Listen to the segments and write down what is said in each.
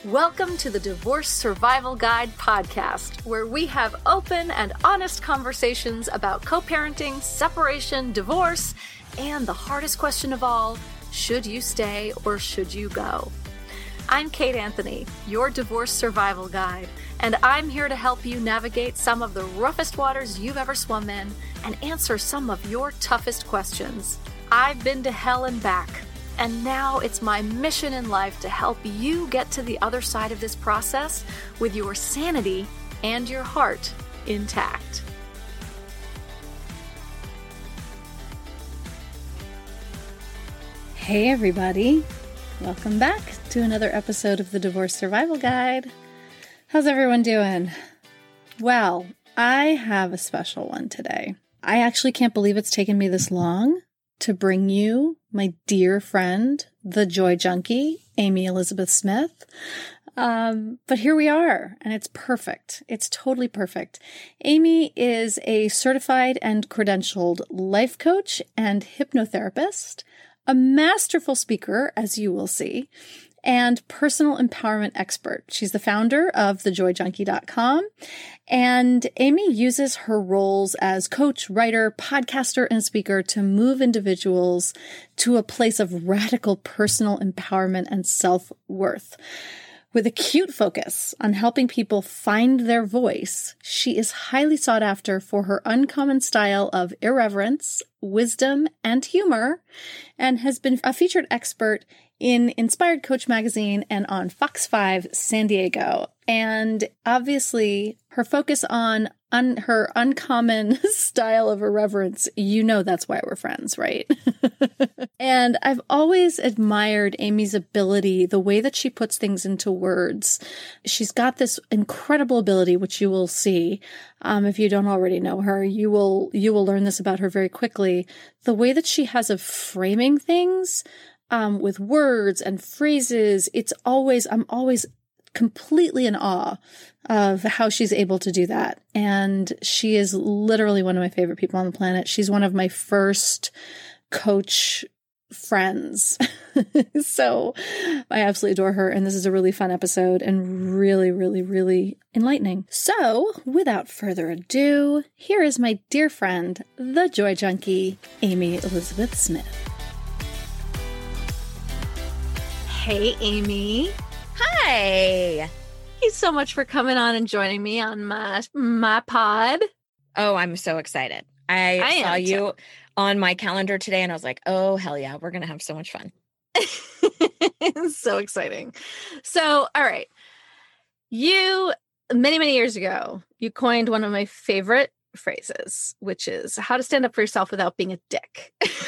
Welcome to the Divorce Survival Guide podcast, where we have open and honest conversations about co-parenting, separation, divorce, and the hardest question of all, should you stay or should you go? I'm Kate Anthony, your Divorce Survival Guide, and I'm here to help you navigate some of the roughest waters you've ever swum in and answer some of your toughest questions. I've been to hell and back, and now it's my mission in life to help you get to the other side of this process with your sanity and your heart intact. Hey everybody, welcome back to another episode of the Divorce Survival Guide. How's everyone doing? Well, I have a special one today. I actually can't believe it's taken me this long to bring you my dear friend, the Joy Junkie, Amy Elizabeth Smith. But here we are, and it's perfect. It's totally perfect. Amy is a certified and credentialed life coach and hypnotherapist, a masterful speaker, as you will see, and personal empowerment expert. She's the founder of thejoyjunkie.com. And Amy uses her roles as coach, writer, podcaster, and speaker to move individuals to a place of radical personal empowerment and self-worth. With acute focus on helping people find their voice, she is highly sought after for her uncommon style of irreverence, wisdom, and humor, and has been a featured expert in Inspired Coach magazine and on Fox 5 San Diego. And obviously, her focus on her uncommon style of irreverence, you know that's why we're friends, right? And I've always admired Amy's ability, the way that she puts things into words. She's got this incredible ability, which you will see. If you don't already know her, you will learn this about her very quickly. The way that she has of framing things, with words and phrases, I'm always completely in awe of how she's able to do that. And she is literally one of my favorite people on the planet. She's one of my first coach friends. So I absolutely adore her. And this is a really fun episode and really, really, really enlightening. So without further ado, here is my dear friend, the Joy Junkie, Amy Elizabeth Smith. Hey, Amy. Hi. Thanks so much for coming on and joining me on my pod. Oh, I'm so excited. I saw you on my calendar today and I was like, oh, hell yeah, we're going to have so much fun. It's so exciting. So, all right. You, many, many years ago, you coined one of my favorite phrases, which is how to stand up for yourself without being a dick.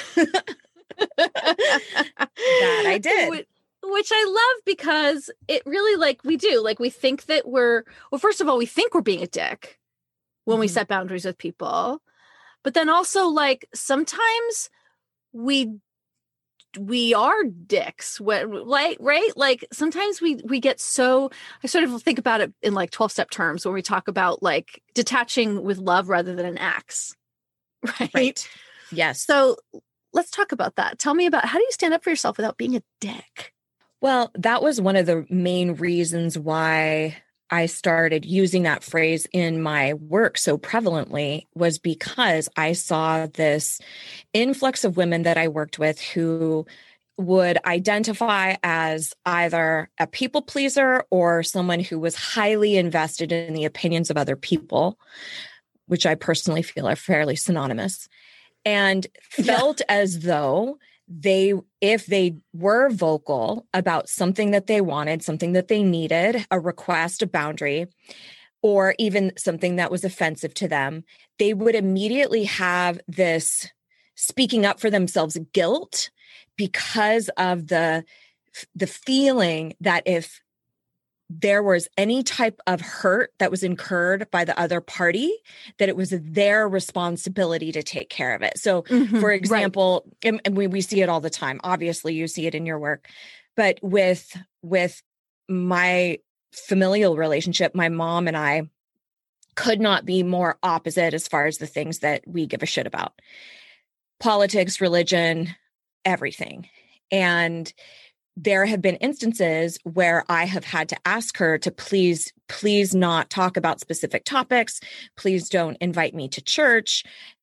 That I did. Which I love because it really, we think that first of all, we think we're being a dick when we set boundaries with people. But then also, sometimes we are dicks, right? Like, sometimes we get so, I sort of think about it in 12-step terms when we talk about, detaching with love rather than an axe, right? Yes. So let's talk about that. Tell me about, how do you stand up for yourself without being a dick? Well, that was one of the main reasons why I started using that phrase in my work so prevalently, was because I saw this influx of women that I worked with who would identify as either a people pleaser or someone who was highly invested in the opinions of other people, which I personally feel are fairly synonymous, and felt as though if they were vocal about something that they wanted, something that they needed, a request, a boundary, or even something that was offensive to them, they would immediately have this speaking up for themselves guilt because of the feeling that if there was any type of hurt that was incurred by the other party, that it was their responsibility to take care of it. So, for example, and we see it all the time. Obviously, you see it in your work, but with my familial relationship, my mom and I could not be more opposite as far as the things that we give a shit about. Politics, religion, everything. And there have been instances where I have had to ask her to please not talk about specific topics. Please don't invite me to church.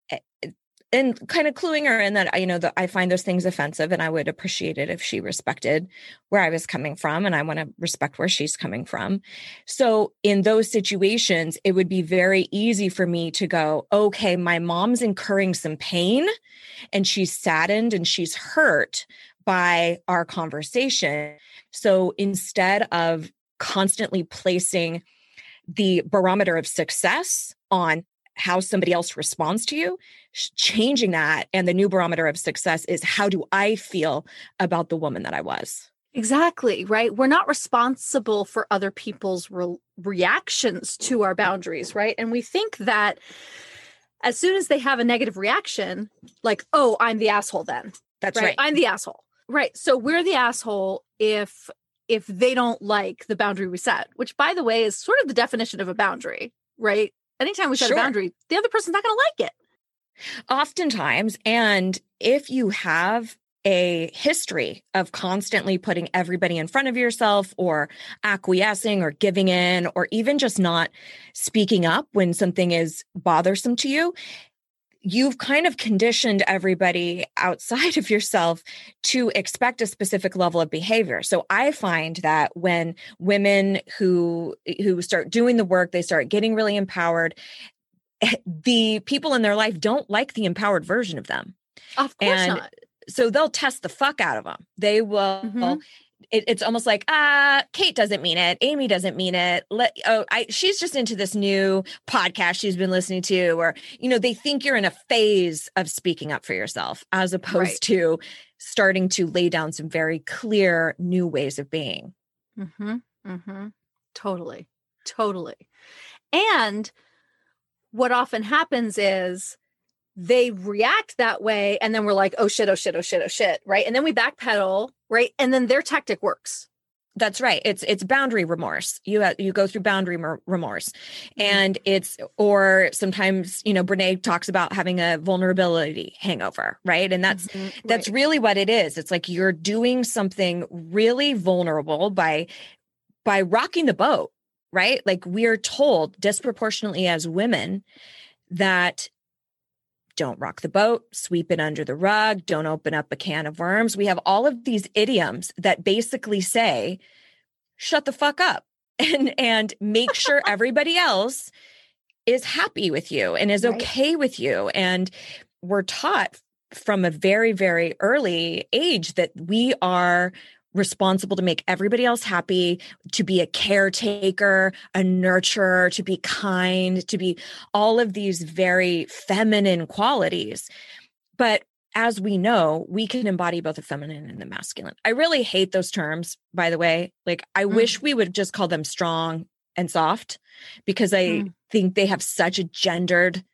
And kind of cluing her in that, that I find those things offensive, and I would appreciate it if she respected where I was coming from, and I want to respect where she's coming from. So in those situations, it would be very easy for me to go, okay, my mom's incurring some pain and she's saddened and she's hurt by our conversation. So instead of constantly placing the barometer of success on how somebody else responds to you, changing that. And the new barometer of success is, how do I feel about the woman that I was? Exactly, right? We're not responsible for other people's reactions to our boundaries, right? And we think that as soon as they have a negative reaction, like, oh, I'm the asshole then. That's right. I'm the asshole. Right. So we're the asshole if they don't like the boundary we set, which, by the way, is sort of the definition of a boundary, right? Anytime we set a boundary, the other person's not going to like it. Oftentimes. And if you have a history of constantly putting everybody in front of yourself, or acquiescing or giving in, or even just not speaking up when something is bothersome to you, you've kind of conditioned everybody outside of yourself to expect a specific level of behavior. So I find that when women who start doing the work, they start getting really empowered, the people in their life don't like the empowered version of them. Of course not. So they'll test the fuck out of them. They will. It's almost like, Kate doesn't mean it. Amy doesn't mean it. She's just into this new podcast she's been listening to, or, they think you're in a phase of speaking up for yourself, as opposed to starting to lay down some very clear new ways of being. Totally. And what often happens is they react that way, and then we're like, oh shit, right? And then we backpedal, right? And then their tactic works. That's right. It's boundary remorse. You go through boundary remorse, and or sometimes, Brene talks about having a vulnerability hangover, right? And that's really what it is. It's like you're doing something really vulnerable by rocking the boat, right? Like, we're told disproportionately as women that don't rock the boat, sweep it under the rug, don't open up a can of worms. We have all of these idioms that basically say, shut the fuck up and make sure everybody else is happy with you and is okay with you. And we're taught from a very, very early age that we are responsible to make everybody else happy, to be a caretaker, a nurturer, to be kind, to be all of these very feminine qualities. But as we know, we can embody both the feminine and the masculine. I really hate those terms, by the way. Like, I wish we would just call them strong and soft, because I think they have such a gendered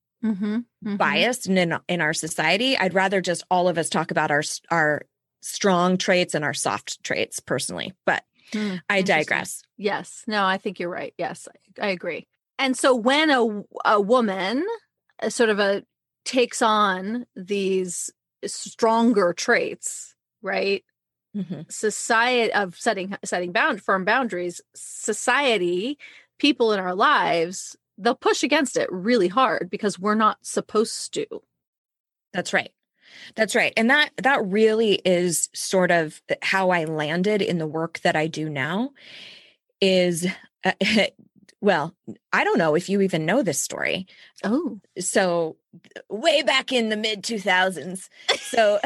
bias in our society. I'd rather just all of us talk about our strong traits and our soft traits personally, but I digress. Yes. No, I think you're right. Yes, I agree. And so when a woman sort of takes on these stronger traits, right? Society of setting firm boundaries, society, people in our lives, they'll push against it really hard because we're not supposed to. That's right. That's right. And that really is sort of how I landed in the work that I do now is, well, I don't know if you even know this story. Oh, so way back in the mid 2000s. So,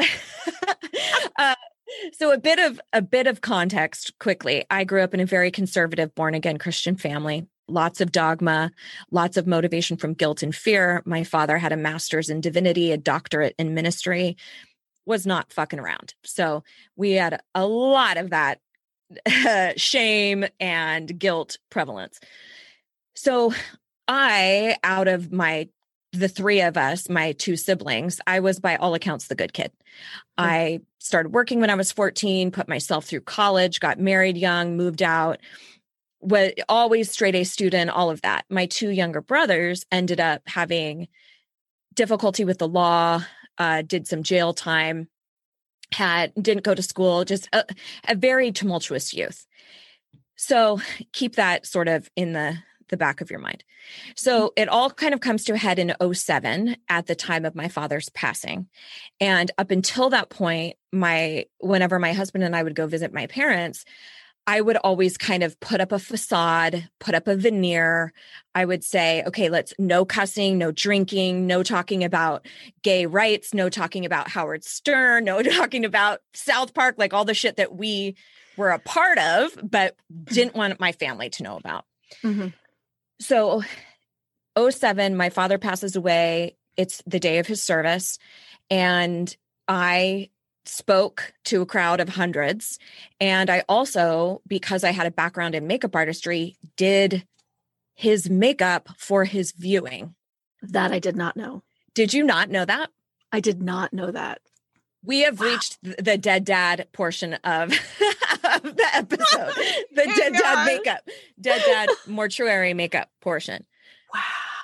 so a bit of context quickly. I grew up in a very conservative, born again Christian family. Lots of dogma, lots of motivation from guilt and fear. My father had a master's in divinity, a doctorate in ministry, was not fucking around. So we had a lot of that shame and guilt prevalence. So out of the three of us, my two siblings, I was by all accounts the good kid. I started working when I was 14, put myself through college, got married young, moved out. Was always straight A student, all of that. My two younger brothers ended up having difficulty with the law, did some jail time. didn't go to school, just a very tumultuous youth. So keep that sort of in the back of your mind. So it all kind of comes to a head in 2007 at the time of my father's passing. And up until that point, whenever my husband and I would go visit my parents, I would always kind of put up a facade, put up a veneer. I would say, okay, no cussing, no drinking, no talking about gay rights, no talking about Howard Stern, no talking about South Park, like all the shit that we were a part of, but didn't want my family to know about. Mm-hmm. So 2007, my father passes away. It's the day of his service. And I spoke to a crowd of hundreds. And I also, because I had a background in makeup artistry, did his makeup for his viewing. That I did not know. Did you not know that? I did not know that. We have reached the dead dad portion of the episode. The dead dad makeup, dead dad mortuary makeup portion. Wow.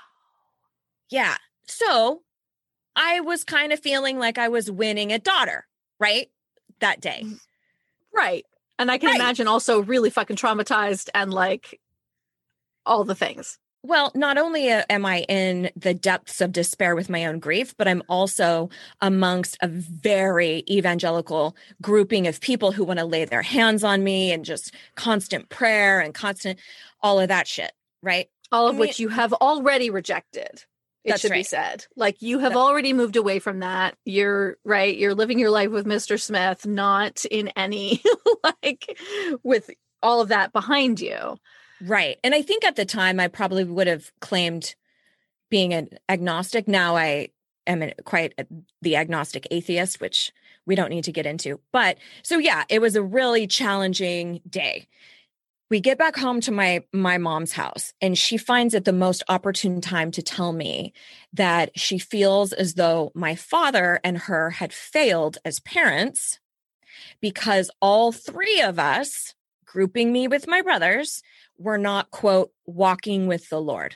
Yeah. So I was kind of feeling like I was winning a daughter, right? That day. Right. And I can imagine also really fucking traumatized and like all the things. Well, not only am I in the depths of despair with my own grief, but I'm also amongst a very evangelical grouping of people who want to lay their hands on me and just constant prayer and constant all of that shit, right? All of which you have already rejected. It should be said. Like you have already moved away from that. You're right. You're living your life with Mr. Smith, not in any like with all of that behind you. Right. And I think at the time I probably would have claimed being an agnostic. Now I am quite the agnostic atheist, which we don't need to get into. But so, yeah, it was a really challenging day. We get back home to my mom's house, and she finds it the most opportune time to tell me that she feels as though my father and her had failed as parents because all three of us, grouping me with my brothers, were not, quote, walking with the Lord.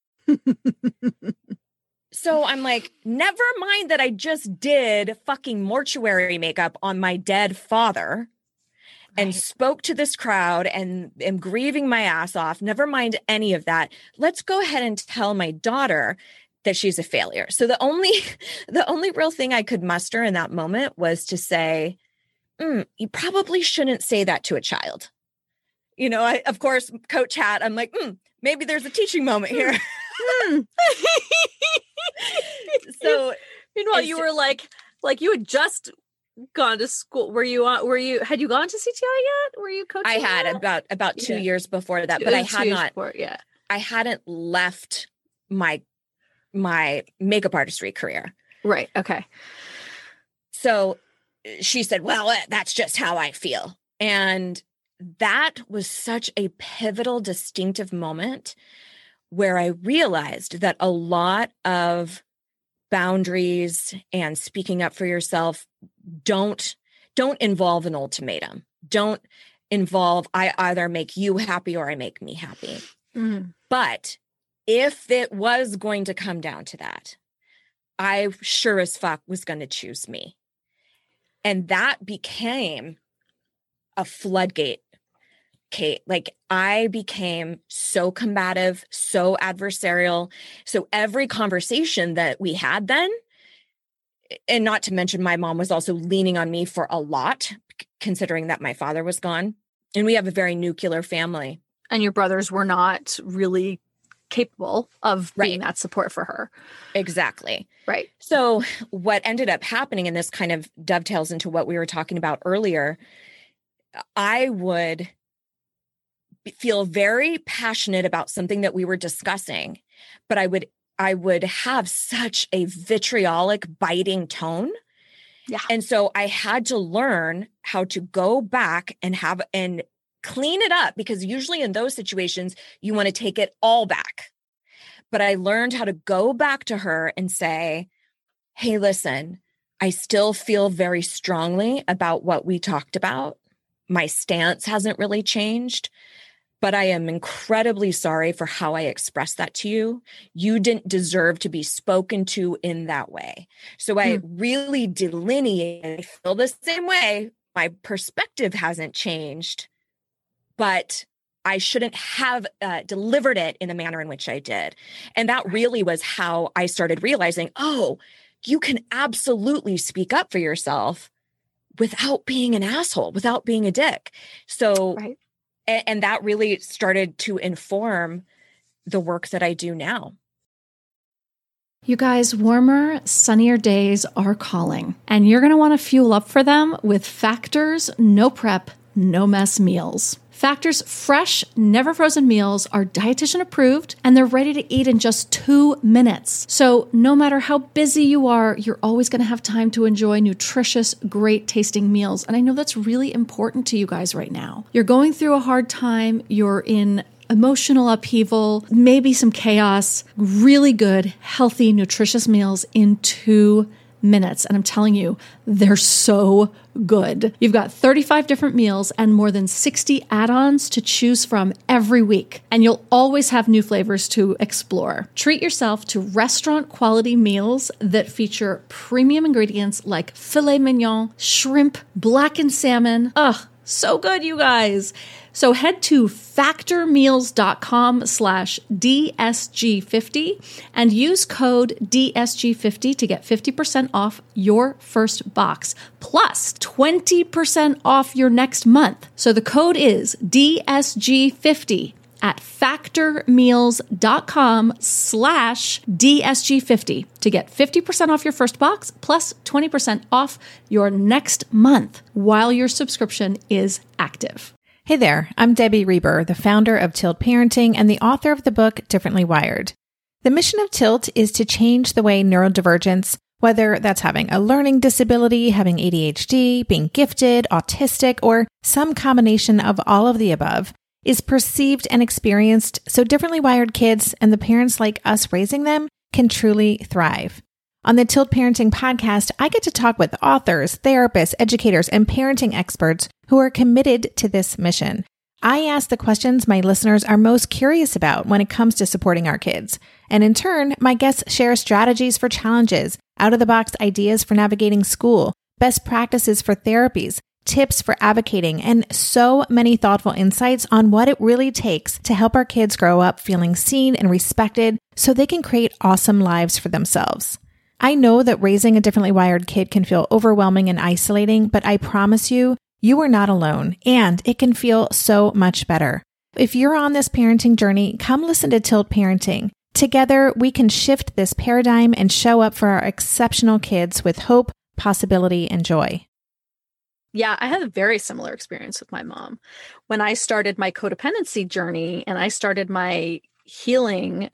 So I'm like, never mind that I just did fucking mortuary makeup on my dead father and spoke to this crowd and am grieving my ass off. Never mind any of that. Let's go ahead and tell my daughter that she's a failure. So the only real thing I could muster in that moment was to say, you probably shouldn't say that to a child. You know, of course, coach hat, I'm like, maybe there's a teaching moment here. So meanwhile, you were like you had just gone to school. Had you gone to CTI yet? Were you coaching? I had about 2 years before that, but I had not. I hadn't left my makeup artistry career. Right. Okay. So she said, well, that's just how I feel. And that was such a pivotal, distinctive moment where I realized that a lot of boundaries and speaking up for yourself don't involve an ultimatum. Don't involve, I either make you happy or I make me happy. Mm. But if it was going to come down to that, I sure as fuck was going to choose me. And that became a floodgate, Kate. Like I became so combative, so adversarial. So every conversation that we had then, and not to mention my mom was also leaning on me for a lot, considering that my father was gone. And we have a very nuclear family. And your brothers were not really capable of being that support for her. Exactly. Right. So what ended up happening, and this kind of dovetails into what we were talking about earlier, I would feel very passionate about something that we were discussing, but I would have such a vitriolic, biting tone. Yeah. And so I had to learn how to go back and clean it up, because usually in those situations, you want to take it all back. But I learned how to go back to her and say, hey, listen, I still feel very strongly about what we talked about. My stance hasn't really changed. but I am incredibly sorry for how I expressed that to you. You didn't deserve to be spoken to in that way. So I really delineate, I feel the same way. My perspective hasn't changed, but I shouldn't have delivered it in the manner in which I did. And that really was how I started realizing, oh, you can absolutely speak up for yourself without being an asshole, without being a dick. So, and that really started to inform the work that I do now. You guys, warmer, sunnier days are calling, and you're going to want to fuel up for them with Factor's no prep, no mess meals. Factor's fresh, never frozen meals are dietitian approved, and they're ready to eat in just 2 minutes. So no matter how busy you are, you're always going to have time to enjoy nutritious, great tasting meals. And I know that's really important to you guys right now. You're going through a hard time. You're in emotional upheaval, maybe some chaos, really good, healthy, nutritious meals in 2 minutes. And I'm telling you, they're so good. You've got 35 different meals and more than 60 add-ons to choose from every week. And you'll always have new flavors to explore. Treat yourself to restaurant quality meals that feature premium ingredients like filet mignon, shrimp, blackened salmon. Ugh, so good, you guys. So head to factormeals.com/DSG50 and use code DSG50 to get 50% off your first box, plus 20% off your next month. So the code is DSG50 at factormeals.com/DSG50 to get 50% off your first box plus 20% off your next month while your subscription is active. Hey there, I'm Debbie Reber, the founder of Tilt Parenting and the author of the book Differently Wired. The mission of Tilt is to change the way neurodivergence, whether that's having a learning disability, having ADHD, being gifted, autistic, or some combination of all of the above, is perceived and experienced so differently wired kids and the parents like us raising them can truly thrive. On the Tilt Parenting podcast, I get to talk with authors, therapists, educators, and parenting experts who are committed to this mission. I ask the questions my listeners are most curious about when it comes to supporting our kids. And in turn, my guests share strategies for challenges, out-of-the-box ideas for navigating school, best practices for therapies, tips for advocating, and so many thoughtful insights on what it really takes to help our kids grow up feeling seen and respected so they can create awesome lives for themselves. I know that raising a differently wired kid can feel overwhelming and isolating, but I promise you, you are not alone, and it can feel so much better. If you're on this parenting journey, come listen to Tilt Parenting. Together, we can shift this paradigm and show up for our exceptional kids with hope, possibility, and joy. Yeah, I had a very similar experience with my mom. When I started my codependency journey and I started my healing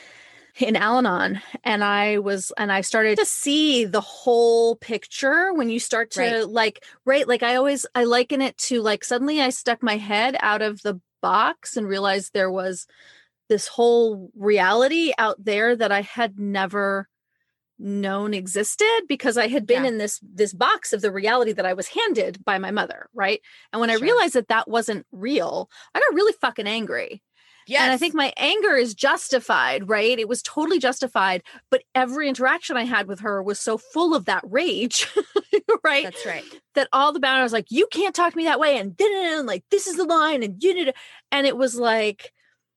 in Al-Anon, and I started to see the whole picture when you start to like I liken it to like suddenly I stuck my head out of the box and realized there was this whole reality out there that I had never known existed because I had been in this box of the reality that I was handed by my mother, right? And when I realized that that wasn't real, I got really fucking angry. Yes. And I think my anger is justified, right? It was totally justified. But every interaction I had with her was so full of that rage, right? That's right. That all the boundaries was like, you can't talk to me that way. And like, this is the line. And and it was like,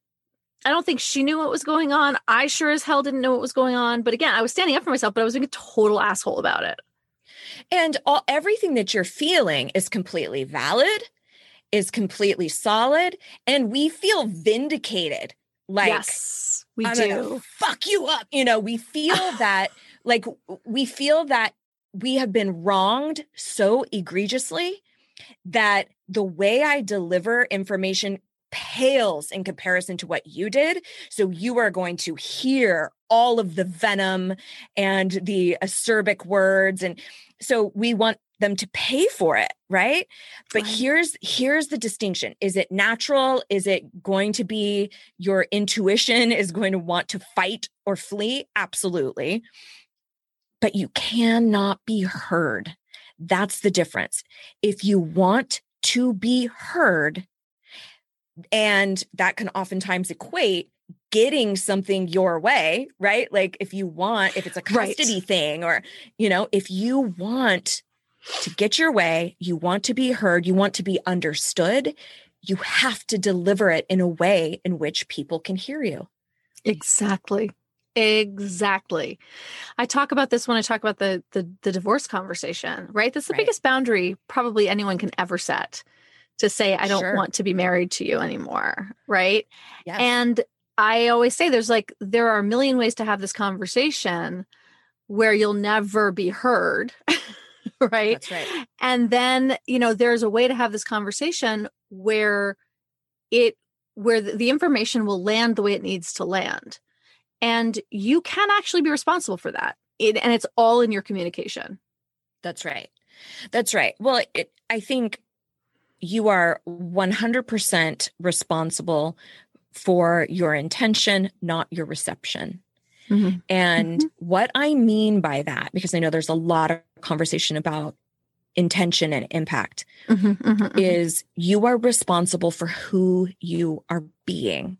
I don't think she knew what was going on. I sure as hell didn't know what was going on. But again, I was standing up for myself, but I was being a total asshole about it. And everything that you're feeling is completely valid, is completely solid, and we feel vindicated. Like, yes, we I'm do. Gonna fuck you up. We feel that, we feel that we have been wronged so egregiously that the way I deliver information pales in comparison to what you did. So you are going to hear all of the venom and the acerbic words. And so we want them to pay for it, right? But here's the distinction. Is it natural? Is it going to be your intuition is going to want to fight or flee? Absolutely. But you cannot be heard. That's the difference. If you want to be heard, And that can oftentimes equate getting something your way, right? Like if it's a custody thing, or, if you want to get your way, you want to be heard, you want to be understood, you have to deliver it in a way in which people can hear you. Exactly. I talk about this when I talk about the divorce conversation, right? That's the biggest boundary probably anyone can ever set, to say, I don't want to be married to you anymore. Right. Yes. And I always say there are a million ways to have this conversation where you'll never be heard. Right. That's right. And then, there's a way to have this conversation where the information will land the way it needs to land. And you can actually be responsible for that. And it's all in your communication. That's right. Well, I think you are 100% responsible for your intention, not your reception. Mm-hmm. And what I mean by that, because I know there's a lot of conversation about intention and impact, is you are responsible for who you are being,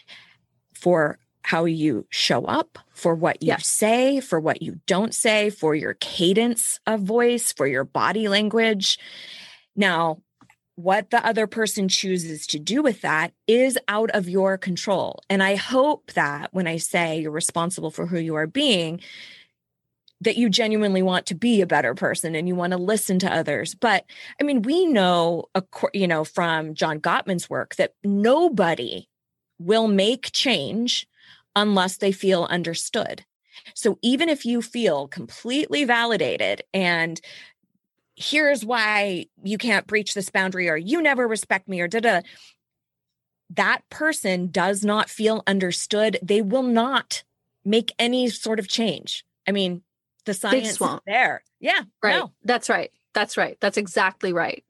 for how you show up, for what you say, for what you don't say, for your cadence of voice, for your body language. Now, what the other person chooses to do with that is out of your control. And I hope that when I say you're responsible for who you are being, that you genuinely want to be a better person and you want to listen to others. But I mean, we know, from John Gottman's work, that nobody will make change unless they feel understood. So even if you feel completely validated and here's why you can't breach this boundary, or you never respect me, or that person does not feel understood, they will not make any sort of change. I mean, the science is there. Yeah. Right. No. That's right. That's exactly right.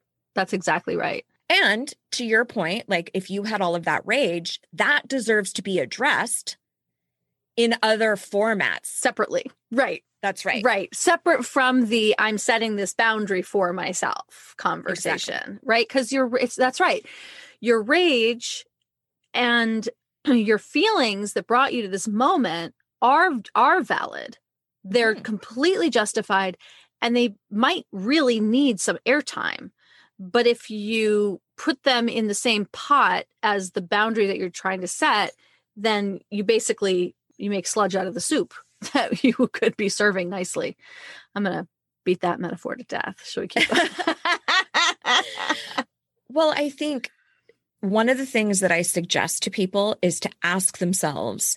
And to your point, like if you had all of that rage, that deserves to be addressed in other formats. Separately. Right. That's right. Right. Separate from the I'm setting this boundary for myself conversation. Exactly. Right. Because that's right. Your rage and your feelings that brought you to this moment are valid. They're completely justified, and they might really need some airtime. But if you put them in the same pot as the boundary that you're trying to set, then you make sludge out of the soup that you could be serving nicely. I'm going to beat that metaphor to death. Should we keep going? Well, I think one of the things that I suggest to people is to ask themselves,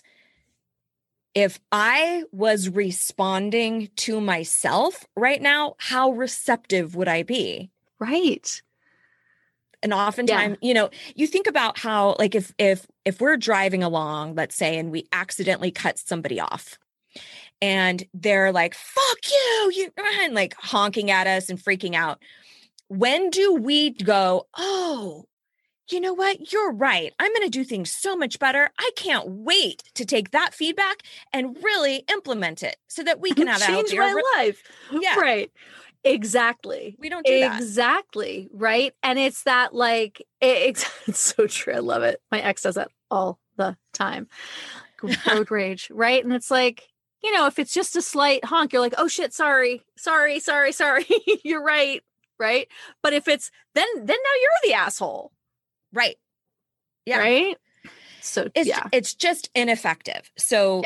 if I was responding to myself right now, how receptive would I be? Right. And oftentimes, you think about how, like, if we're driving along, let's say, and we accidentally cut somebody off and they're like, fuck you, and like honking at us and freaking out. When do we go, oh, you know what? You're right. I'm going to do things so much better. I can't wait to take that feedback and really implement it so that we can have change my life. Yeah. Right. Exactly. We don't do that. Exactly. Right. And it's that it's so true. I love it. My ex does that all the time. Road rage. Right. And it's like, if it's just a slight honk, you're like, oh shit, sorry. You're right. Right. But if it's then now you're the asshole. Right. Yeah. Right. So it's just ineffective. So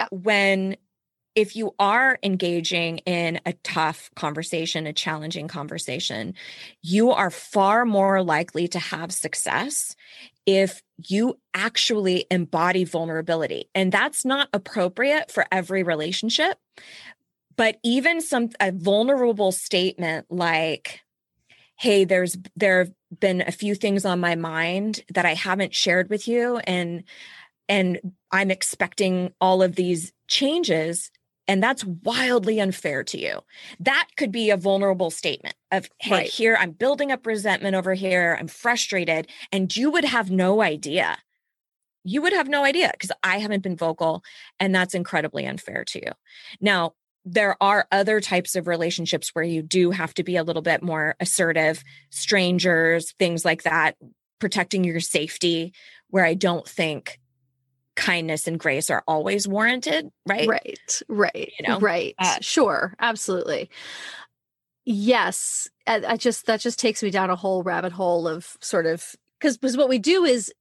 if you are engaging in a tough conversation, a challenging conversation, you are far more likely to have success if you actually embody vulnerability. And that's not appropriate for every relationship. But even a vulnerable statement like, hey, there have been a few things on my mind that I haven't shared with you, and I'm expecting all of these changes, and that's wildly unfair to you. That could be a vulnerable statement of, hey, here, I'm building up resentment over here, I'm frustrated, and you would have no idea. You would have no idea because I haven't been vocal, and that's incredibly unfair to you. Now, there are other types of relationships where you do have to be a little bit more assertive, strangers, things like that. protecting your safety, where I don't think kindness and grace are always warranted, right? Right. You know? Right. Sure. Absolutely. Yes. That just takes me down a whole rabbit hole of sort of, because what we do is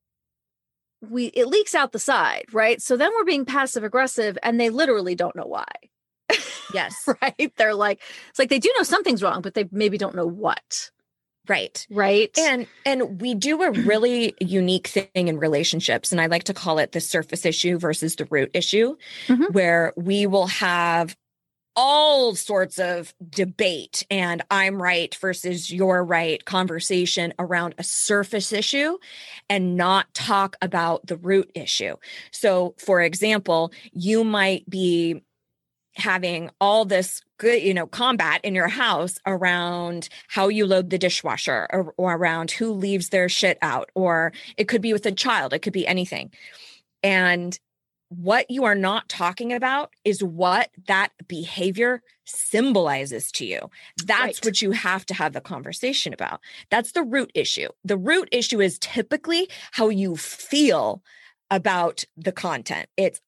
it leaks out the side, right? So then we're being passive aggressive and they literally don't know why. Yes. Right. They're like, it's like they do know something's wrong, but they maybe don't know what. Right. Right. And we do a really unique thing in relationships. And I like to call it the surface issue versus the root issue, where we will have all sorts of debate and I'm right versus you're right conversation around a surface issue and not talk about the root issue. So, for example, you might be having all this good, combat in your house around how you load the dishwasher or around who leaves their shit out, or it could be with a child, it could be anything. And what you are not talking about is what that behavior symbolizes to you. That's what you have to have the conversation about. That's the root issue. The root issue is typically how you feel about the content. It's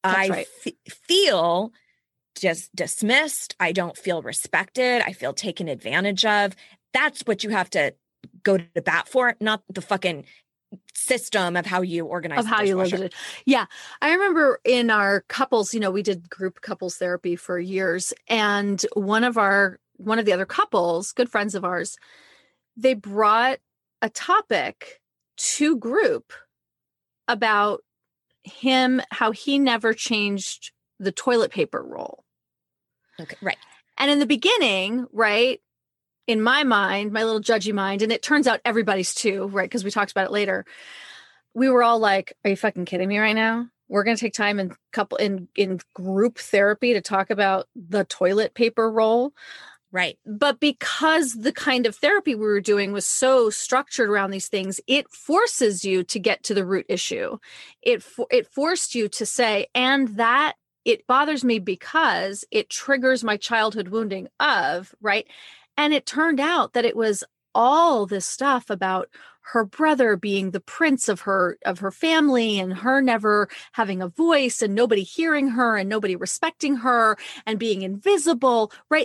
feel just dismissed. I don't feel respected. I feel taken advantage of. That's what you have to go to bat for, not the fucking system of how you organize of how you look at it. Yeah. I remember in our couples, we did group couples therapy for years. And one of the other couples, good friends of ours, they brought a topic to group about him, how he never changed the toilet paper roll. Okay. Right. And in the beginning, right, in my mind, my little judgy mind, and it turns out everybody's too, right? Because we talked about it later. We were all like, are you fucking kidding me right now? We're going to take time in group therapy to talk about the toilet paper roll. Right. But because the kind of therapy we were doing was so structured around these things, it forces you to get to the root issue. It forced you to say, and that it bothers me because it triggers my childhood wounding of, right? And it turned out that it was all this stuff about her brother being the prince of her family and her never having a voice and nobody hearing her and nobody respecting her and being invisible, right?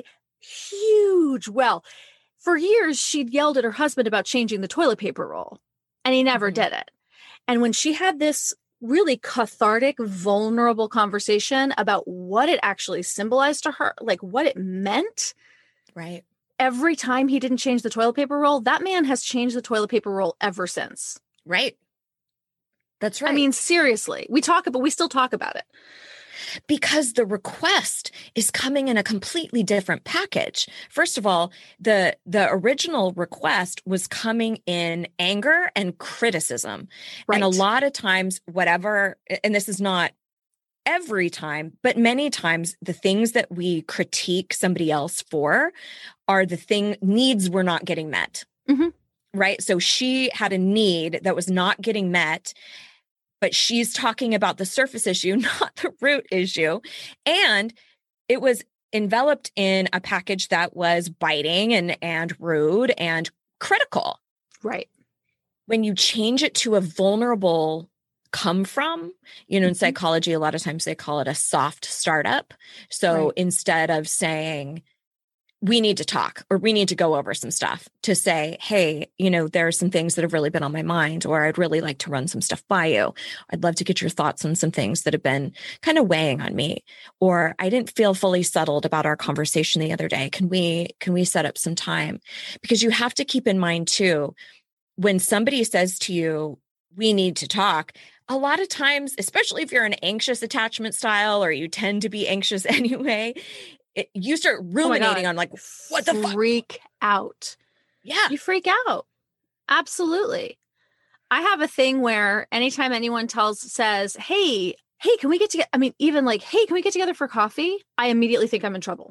Huge. Well, for years, she'd yelled at her husband about changing the toilet paper roll, and he never did it. And when she had this really cathartic, vulnerable conversation about what it actually symbolized to her, like what it meant. Right. Every time he didn't change the toilet paper roll, that man has changed the toilet paper roll ever since. Right. That's right. I mean, seriously, we still talk about it. Because the request is coming in a completely different package. First of all, the original request was coming in anger and criticism. Right. And a lot of times, and this is not every time, but many times the things that we critique somebody else for are the needs we're not getting met. Mm-hmm. Right. So she had a need that was not getting met. But she's talking about the surface issue, not the root issue. And it was enveloped in a package that was biting and rude and critical. Right. When you change it to a vulnerable come from, in psychology, a lot of times they call it a soft startup. So instead of saying, we need to talk or we need to go over some stuff, to say, hey, there are some things that have really been on my mind, or I'd really like to run some stuff by you. I'd love to get your thoughts on some things that have been kind of weighing on me, or I didn't feel fully settled about our conversation the other day. Can we set up some time? Because you have to keep in mind too, when somebody says to you, we need to talk, a lot of times, especially if you're an anxious attachment style, or you tend to be anxious anyway, you start ruminating on like, what the fuck? Freak out. Yeah. You freak out. Absolutely. I have a thing where anytime anyone says, hey, can we get together? I mean, even like, hey, can we get together for coffee? I immediately think I'm in trouble.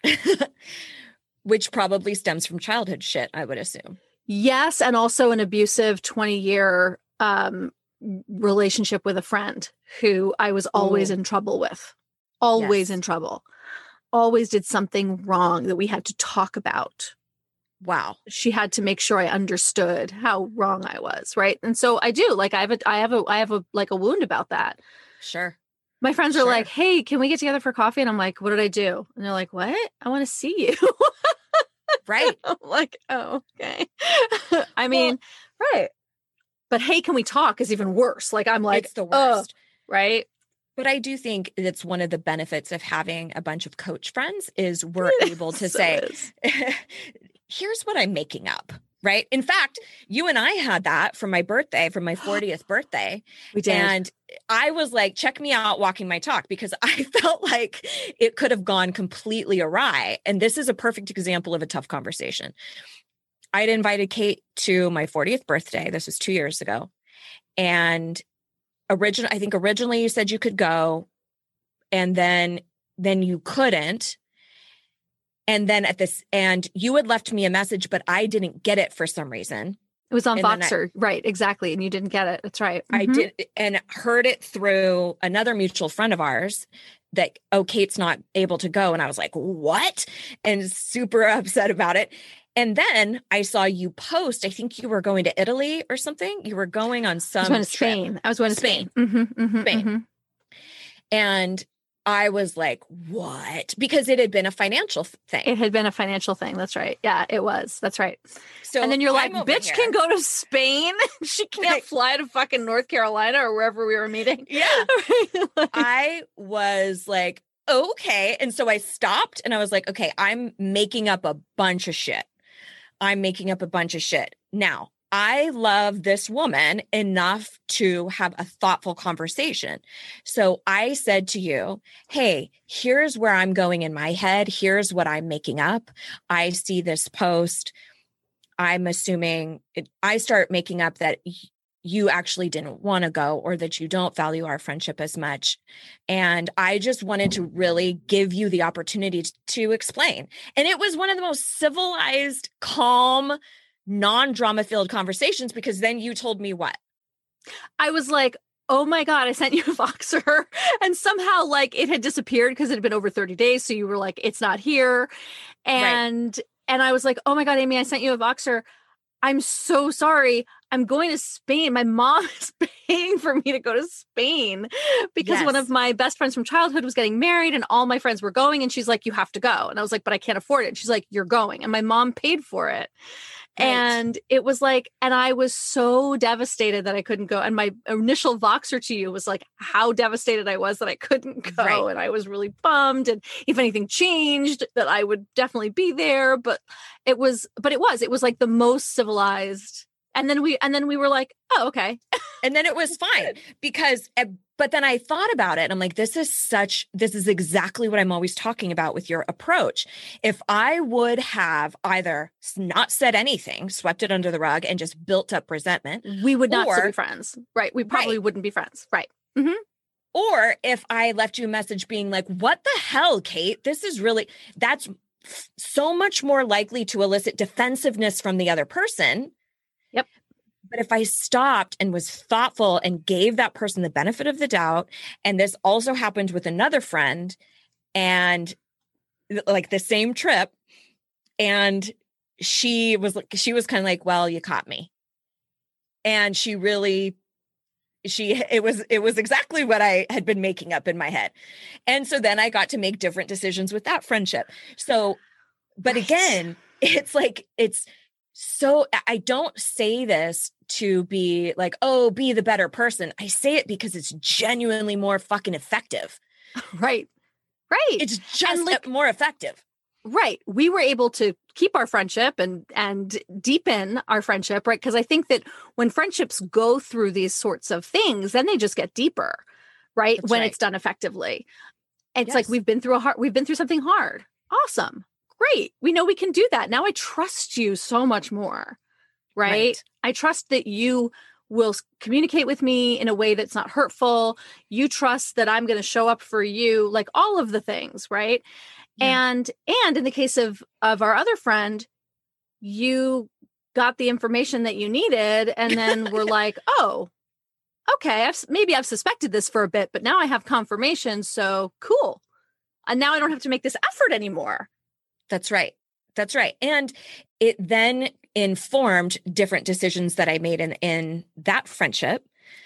Which probably stems from childhood shit, I would assume. Yes. And also an abusive 20-year relationship with a friend who I was always in trouble with. Always in trouble. Always did something wrong that we had to talk about. Wow. She had to make sure I understood how wrong I was. Right. And so I do, like, I have a like a wound about that. Sure. My friends are like, hey, can we get together for coffee? And I'm like, what did I do? And they're like, what? I want to see you. Right. I'm like, oh, okay. I mean, right. But hey, can we talk is even worse. Like, I'm like, it's the worst. Right. But I do think it's one of the benefits of having a bunch of coach friends is we're able to say, here's what I'm making up. Right. In fact, you and I had that for my birthday, for my 40th birthday. We did. And I was like, check me out walking my talk, because I felt like it could have gone completely awry. And this is a perfect example of a tough conversation. I had invited Kate to my 40th birthday. This was 2 years ago. And I think originally you said you could go, and then you couldn't. And then and you had left me a message, but I didn't get it for some reason. It was on Voxer. Right. Exactly. And you didn't get it. That's right. I did, and heard it through another mutual friend of ours that, oh, Kate's not able to go. And I was like, what? And super upset about it. And then I saw you post, I think you were going to Italy or something. You were going on some I was going to Spain. I was going to Spain. Spain. And I was like, what? Because it had been a financial thing. It had been a financial thing. That's right. Yeah, it was. That's right. So, and then you're like, bitch can go to Spain. She can't fly to fucking North Carolina or wherever we were meeting. Yeah. I was like, okay. And so I stopped and I was like, okay, I'm making up a bunch of shit. Now, I love this woman enough to have a thoughtful conversation. So I said to you, hey, here's where I'm going in my head. Here's what I'm making up. I see this post. I'm assuming I start making up that you actually didn't want to go, or that you don't value our friendship as much. And I just wanted to really give you the opportunity to explain. And it was one of the most civilized, calm, non-drama filled conversations, because then you told me what? I was like, oh my God, I sent you a Voxer, and somehow like it had disappeared because it had been over 30 days. So you were like, it's not here. And I was like, oh my God, Amy, I sent you a Voxer. I'm so sorry. I'm going to Spain. My mom is paying for me to go to Spain because one of my best friends from childhood was getting married and all my friends were going. And she's like, you have to go. And I was like, but I can't afford it. And she's like, you're going. And my mom paid for it. Right. And it was like, and I was so devastated that I couldn't go. And my initial Voxer to you was like, how devastated I was that I couldn't go. Right. And I was really bummed. And if anything changed, that I would definitely be there. But it was like the most civilized. And then we were like, oh, okay. And then it was fine because, but then I thought about it and I'm like, this is exactly what I'm always talking about with your approach. If I would have either not said anything, swept it under the rug and just built up resentment, we would not still be friends. Right. We probably wouldn't be friends. Right. Mm-hmm. Or if I left you a message being like, what the hell, Kate, that's so much more likely to elicit defensiveness from the other person. Yep. But if I stopped and was thoughtful and gave that person the benefit of the doubt, and this also happened with another friend and like the same trip, and she was kind of like, well, you caught me. And it was exactly what I had been making up in my head. And so then I got to make different decisions with that friendship. So, but again, so I don't say this to be like, oh, be the better person. I say it because it's genuinely more fucking effective. Right. It's just more effective. Right. We were able to keep our friendship and deepen our friendship, right? Because I think that when friendships go through these sorts of things, then they just get deeper, right? That's when right. It's done effectively. It's like we've been through something hard. Awesome. Great. We know we can do that. Now I trust you so much more, right? I trust that you will communicate with me in a way that's not hurtful. You trust that I'm going to show up for you, like all of the things, right? Yeah. And in the case of our other friend, you got the information that you needed and then we're like, oh, okay, maybe I've suspected this for a bit, but now I have confirmation. So cool. And now I don't have to make this effort anymore. That's right. That's right. And it then informed different decisions that I made in that friendship.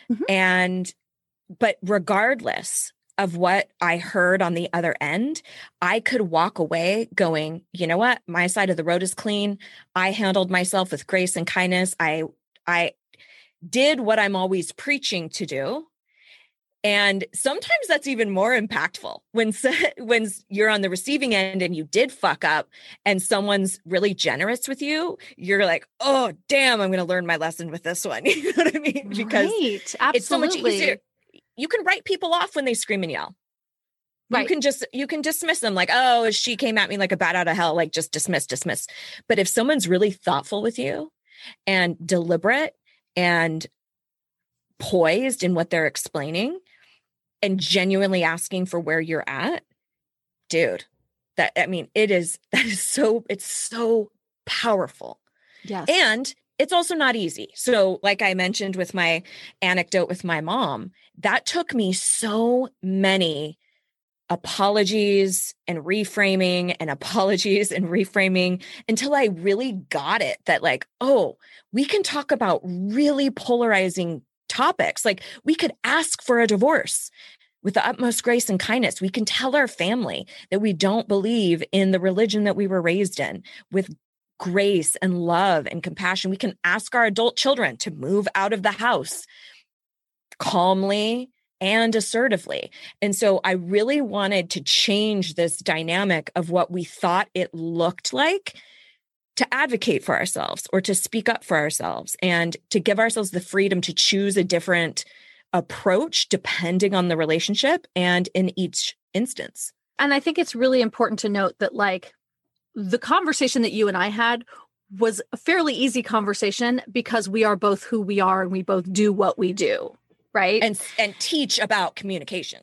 But regardless of what I heard on the other end, I could walk away going, you know what? My side of the road is clean. I handled myself with grace and kindness. I did what I'm always preaching to do. And sometimes that's even more impactful when you're on the receiving end and you did fuck up and someone's really generous with you. You're like, oh, damn, I'm going to learn my lesson with this one. You know what I mean? Because it's so much easier. You can write people off when they scream and yell. Right. You can dismiss them like, oh, she came at me like a bat out of hell, like just dismiss. But if someone's really thoughtful with you and deliberate and poised in what they're explaining and genuinely asking for where you're at, dude, it's so powerful. Yes. And it's also not easy. So like I mentioned with my anecdote with my mom, that took me so many apologies and reframing until I really got it that like, oh, we can talk about really polarizing topics. Like we could ask for a divorce with the utmost grace and kindness. We can tell our family that we don't believe in the religion that we were raised in with grace and love and compassion. We can ask our adult children to move out of the house calmly and assertively. And so I really wanted to change this dynamic of what we thought it looked like to advocate for ourselves or to speak up for ourselves and to give ourselves the freedom to choose a different approach depending on the relationship and in each instance. And I think it's really important to note that like the conversation that you and I had was a fairly easy conversation because we are both who we are and we both do what we do. Right. And teach about communication.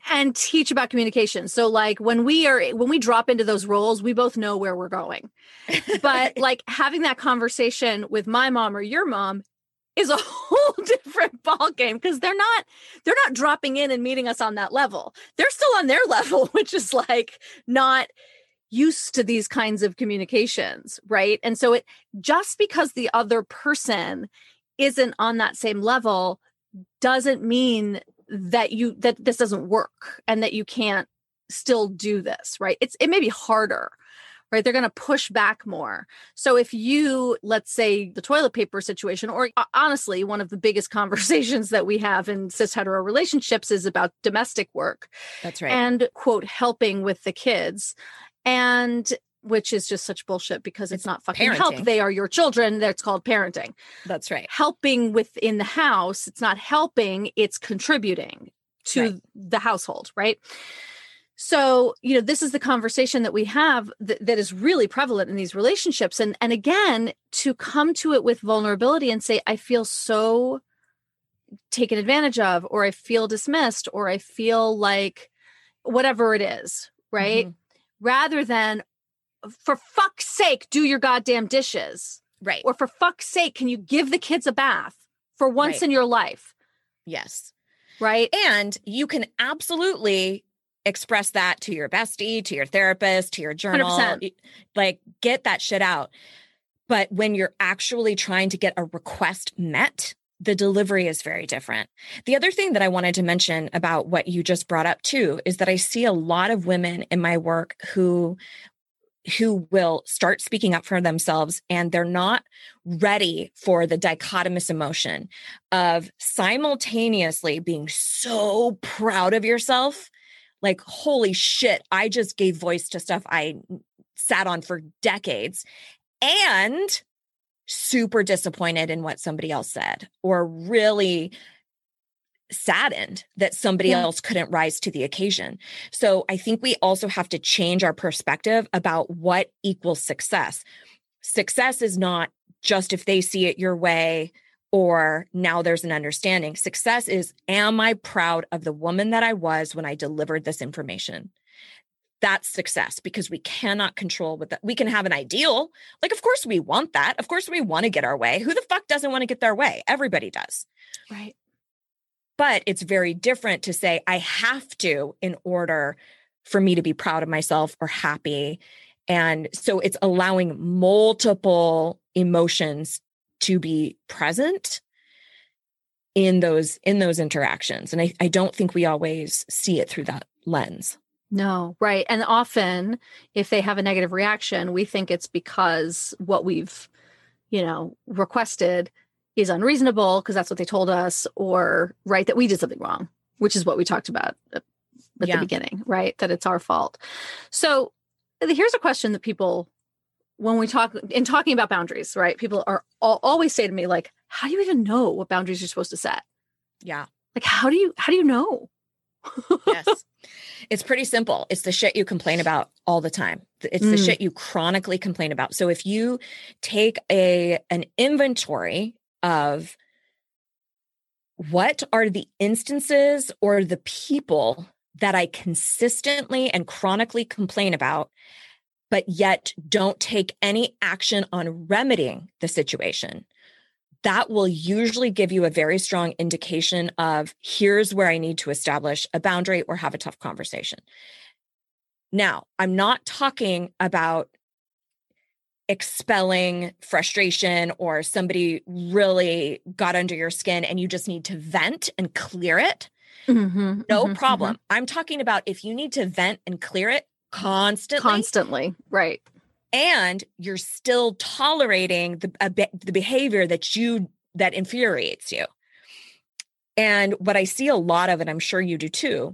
So like when we drop into those roles, we both know where we're going. But like having that conversation with my mom or your mom is a whole different ballgame because they're not dropping in and meeting us on that level. They're still on their level, which is like not used to these kinds of communications. Right. And so it just because the other person isn't on that same level doesn't mean that this doesn't work and that you can't still do this, right? It may be harder, right? They're going to push back more. So if you, let's say the toilet paper situation, or honestly, one of the biggest conversations that we have in cis hetero relationships is about domestic work. That's right. And quote, helping with the kids. And which is just such bullshit because it's not fucking parenting. Help. They are your children. That's called parenting. That's right. Helping within the house. It's not helping. It's contributing to the household. Right. So, this is the conversation that we have that is really prevalent in these relationships. And again, to come to it with vulnerability and say, I feel so taken advantage of, or I feel dismissed, or I feel like whatever it is. Right. Mm-hmm. Rather than, for fuck's sake, do your goddamn dishes. Right. Or for fuck's sake, can you give the kids a bath for once in your life? Yes. Right. And you can absolutely express that to your bestie, to your therapist, to your journal, 100%. Like get that shit out. But when you're actually trying to get a request met, the delivery is very different. The other thing that I wanted to mention about what you just brought up too, is that I see a lot of women in my work who will start speaking up for themselves and they're not ready for the dichotomous emotion of simultaneously being so proud of yourself. Like, holy shit, I just gave voice to stuff I sat on for decades, and super disappointed in what somebody else said, or really saddened that somebody else couldn't rise to the occasion. So I think we also have to change our perspective about what equals success. Success is not just if they see it your way or now there's an understanding. Success is, am I proud of the woman that I was when I delivered this information? That's success, because we cannot control what that. We can have an ideal. Like, of course we want that. Of course we want to get our way. Who the fuck doesn't want to get their way? Everybody does. Right. But it's very different to say, I have to in order for me to be proud of myself or happy. And so it's allowing multiple emotions to be present in those interactions. And I don't think we always see it through that lens. No, right. And often if they have a negative reaction, we think it's because what we've, requested is unreasonable because that's what they told us, or right, that we did something wrong, which is what we talked about at the beginning, right? That it's our fault. So here's a question that people, when we talking about boundaries, right? People are always say to me, like, how do you even know what boundaries you're supposed to set? Yeah. Like, how do you know? Yes. It's pretty simple. It's the shit you complain about all the time. It's the shit you chronically complain about. So if you take an inventory of what are the instances or the people that I consistently and chronically complain about, but yet don't take any action on remedying the situation, that will usually give you a very strong indication of here's where I need to establish a boundary or have a tough conversation. Now, I'm not talking about expelling frustration or somebody really got under your skin and you just need to vent and clear it. No problem. I'm talking about if you need to vent and clear it constantly, right? And you're still tolerating the behavior that infuriates you. And what I see a lot of, and I'm sure you do too,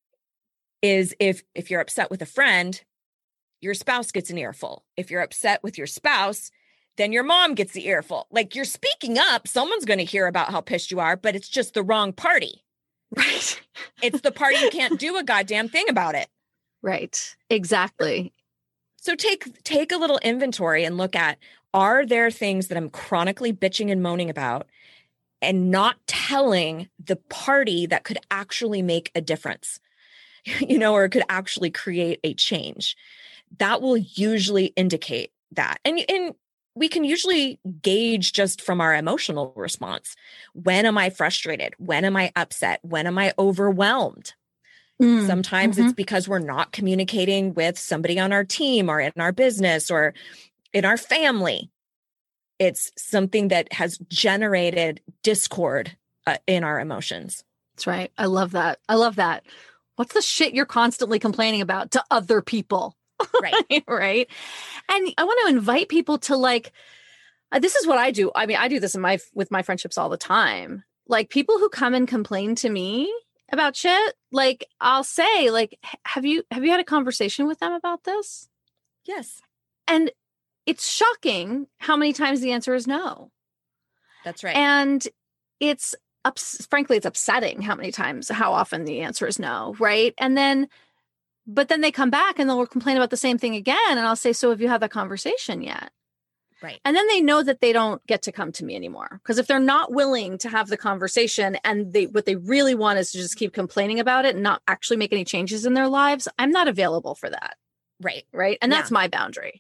is if you're upset with a friend, your spouse gets an earful. If you're upset with your spouse, then your mom gets the earful. Like, you're speaking up, someone's going to hear about how pissed you are, but it's just the wrong party. Right. It's the party you can't do a goddamn thing about it. Right. Exactly. So take a little inventory and look at, are there things that I'm chronically bitching and moaning about and not telling the party that could actually make a difference, or could actually create a change? That will usually indicate that. And we can usually gauge just from our emotional response. When am I frustrated? When am I upset? When am I overwhelmed? Sometimes it's because we're not communicating with somebody on our team or in our business or in our family. It's something that has generated discord in our emotions. That's right. I love that. What's the shit you're constantly complaining about to other people? Right. Right. And I want to invite people to this is what I do. I mean, I do this with my friendships all the time. Like, people who come and complain to me about shit, like, I'll say, like, have you had a conversation with them about this? Yes. And it's shocking how many times the answer is no. That's right. And it's frankly, it's upsetting how often the answer is no. Right. But then they come back and they'll complain about the same thing again. And I'll say, so have you had that conversation yet? Right. And then they know that they don't get to come to me anymore. Because if they're not willing to have the conversation and what they really want is to just keep complaining about it and not actually make any changes in their lives, I'm not available for that. Right. Right. And that's my boundary.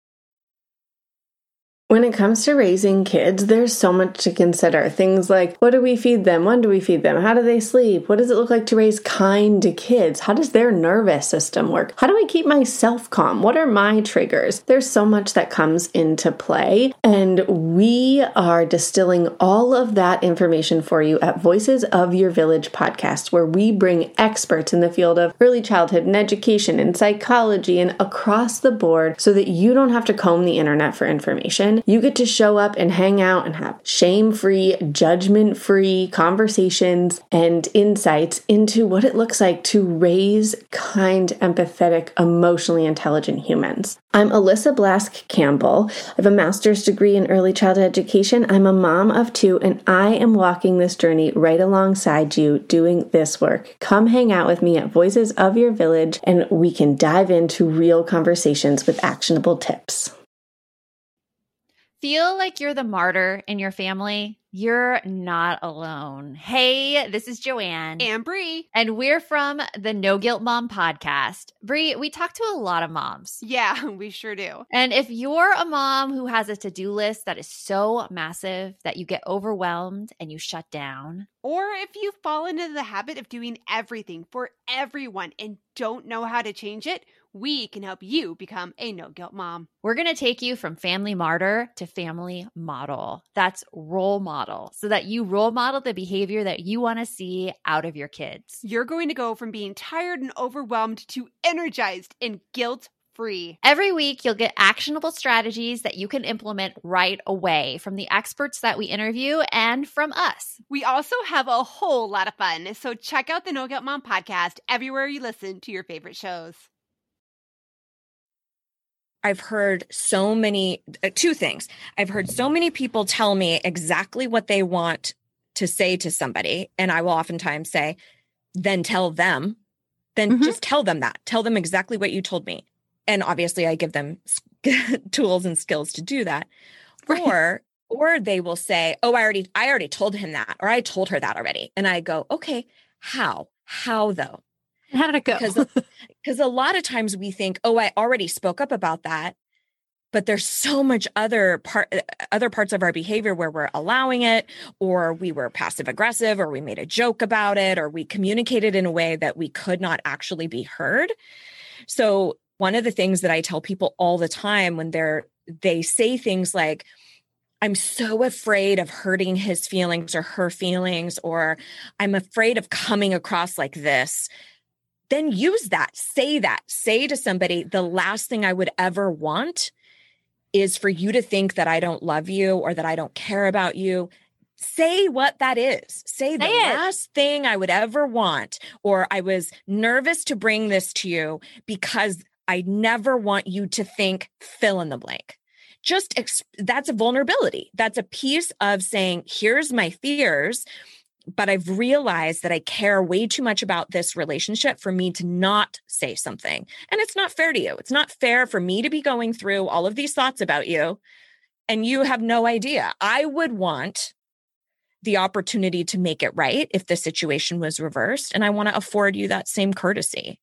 When it comes to raising kids, there's so much to consider. Things like, what do we feed them? When do we feed them? How do they sleep? What does it look like to raise kind kids? How does their nervous system work? How do I keep myself calm? What are my triggers? There's so much that comes into play, and we are distilling all of that information for you at Voices of Your Village podcast, where we bring experts in the field of early childhood and education and psychology and across the board so that you don't have to comb the internet for information. You get to show up and hang out and have shame-free, judgment-free conversations and insights into what it looks like to raise kind, empathetic, emotionally intelligent humans. I'm Alyssa Blask Campbell. I have a master's degree in early childhood education. I'm a mom of 2, and I am walking this journey right alongside you doing this work. Come hang out with me at Voices of Your Village, and we can dive into real conversations with actionable tips. Feel like you're the martyr in your family? You're not alone. Hey, this is Joanne. And Bree. And we're from the No Guilt Mom podcast. Bree, we talk to a lot of moms. Yeah, we sure do. And if you're a mom who has a to-do list that is so massive that you get overwhelmed and you shut down, or if you've fallen into the habit of doing everything for everyone and don't know how to change it, we can help you become a no-guilt mom. We're going to take you from family martyr to family model. That's role model, so that you role model the behavior that you want to see out of your kids. You're going to go from being tired and overwhelmed to energized and guilt-free. Every week, you'll get actionable strategies that you can implement right away from the experts that we interview and from us. We also have a whole lot of fun, so check out the No Guilt Mom podcast everywhere you listen to your favorite shows. I've heard so many, two things. I've heard so many people tell me exactly what they want to say to somebody. And I will oftentimes say, then tell them, then just tell them that. Tell them exactly what you told me. And obviously I give them tools and skills to do that. Right. Or they will say, oh, I already told him that, or I told her that already. And I go, okay, how though? How did it go? Because a lot of times we think, oh, I already spoke up about that, but there's so much other parts of our behavior where we're allowing it, or we were passive aggressive, or we made a joke about it, or we communicated in a way that we could not actually be heard. So one of the things that I tell people all the time when they say things like, I'm so afraid of hurting his feelings or her feelings, or I'm afraid of coming across like this, then use that. Say to somebody, the last thing I would ever want is for you to think that I don't love you or that I don't care about you. Say what that is. Say the last thing I would ever want, or I was nervous to bring this to you because I never want you to think fill in the blank. That's a vulnerability. That's a piece of saying, here's my fears, but I've realized that I care way too much about this relationship for me to not say something. And it's not fair to you. It's not fair for me to be going through all of these thoughts about you, and you have no idea. I would want the opportunity to make it right if the situation was reversed, and I want to afford you that same courtesy.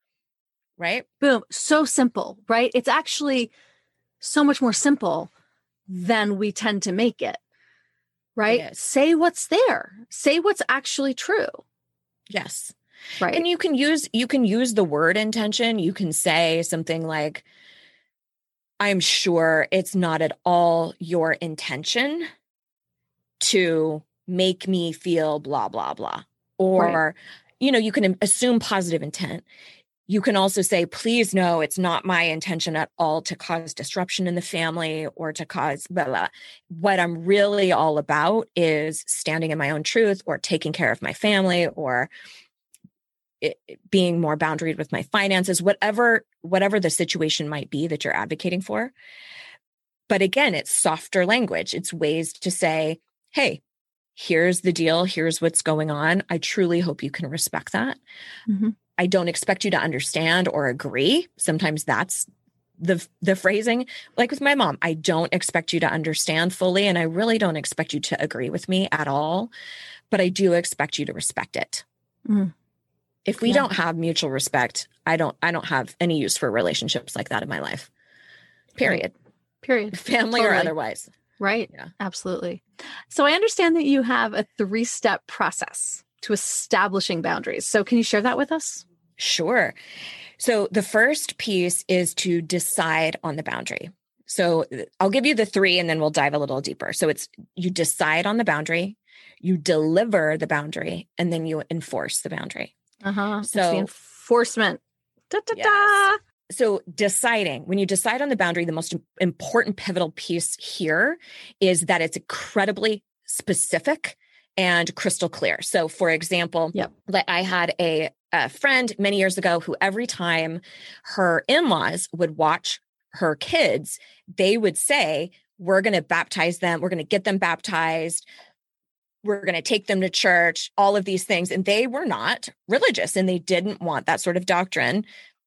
Right? Boom. So simple, right? It's actually so much more simple than we tend to make it. Right? Say what's there. Say what's actually true. Yes. Right. And you can use the word intention. You can say something like, I'm sure it's not at all your intention to make me feel blah, blah, blah. Or, you can assume positive intent. You can also say, please know it's not my intention at all to cause disruption in the family or to cause blah, blah. What I'm really all about is standing in my own truth, or taking care of my family, or being more boundaried with my finances, whatever the situation might be that you're advocating for. But again, it's softer language. It's ways to say, hey, here's the deal. Here's what's going on. I truly hope you can respect that. Mm-hmm. I don't expect you to understand or agree. Sometimes that's the phrasing. Like with my mom, I don't expect you to understand fully, and I really don't expect you to agree with me at all, but I do expect you to respect it. Mm. If we don't have mutual respect, I don't have any use for relationships like that in my life. Period. Family or otherwise. Right. Yeah. Absolutely. So I understand that you have a 3-step process to establishing boundaries. So can you share that with us? Sure. So the first piece is to decide on the boundary. So I'll give you the 3 and then we'll dive a little deeper. So it's you decide on the boundary, you deliver the boundary, and then you enforce the boundary. So it's the enforcement. Yes. So deciding, when you decide on the boundary, the most important pivotal piece here is that it's incredibly specific and crystal clear. So for example, I had a friend many years ago who every time her in-laws would watch her kids, they would say, we're going to baptize them. We're going to get them baptized. We're going to take them to church, all of these things. And they were not religious and they didn't want that sort of doctrine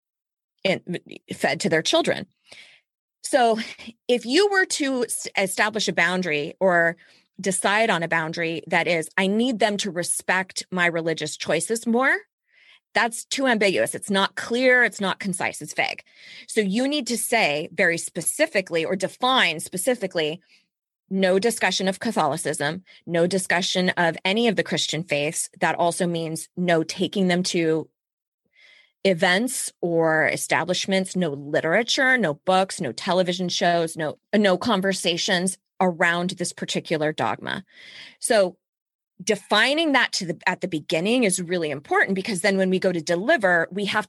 fed to their children. So if you were to establish a boundary or decide on a boundary that is, I need them to respect my religious choices more, that's too ambiguous. It's not clear. It's not concise. It's vague. So you need to say very specifically or define specifically, no discussion of Catholicism, no discussion of any of the Christian faiths. That also means no taking them to events or establishments, no literature, no books, no television shows, no conversations around this particular dogma. So defining that at the beginning is really important, because then when we go to deliver, we have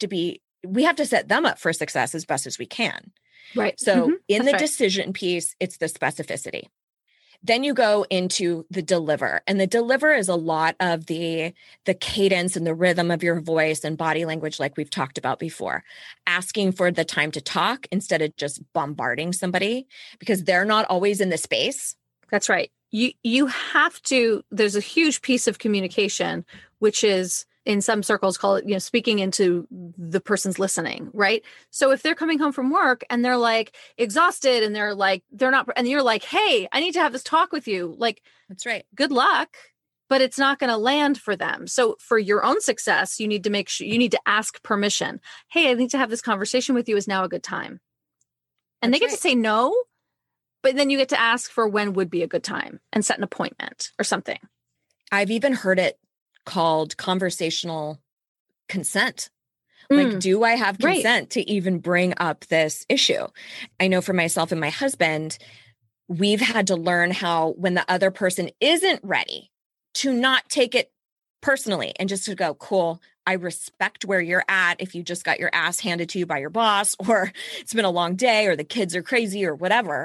to set them up for success as best as we can. Right. So in the That's right. decision piece, it's the specificity. Then you go into the deliver, and the deliver is a lot of the cadence and the rhythm of your voice and body language, like we've talked about before. Asking for the time to talk instead of just bombarding somebody, because they're not always in the space. That's right. You have to, there's a huge piece of communication, which is in some circles call it, speaking into the person's listening, right? So if they're coming home from work and they're like exhausted and they're not, and you're like, hey, I need to have this talk with you. Like, that's right. Good luck, but it's not going to land for them. So for your own success, you need to make sure, you need to ask permission. Hey, I need to have this conversation with you. Is now a good time? And they get to say no, but then you get to ask for when would be a good time and set an appointment or something. I've even heard it called conversational consent. Like, do I have consent to even bring up this issue? I know for myself and my husband, we've had to learn how, when the other person isn't ready, to not take it personally and just to go, cool, I respect where you're at. If you just got your ass handed to you by your boss, or it's been a long day, or the kids are crazy, or whatever.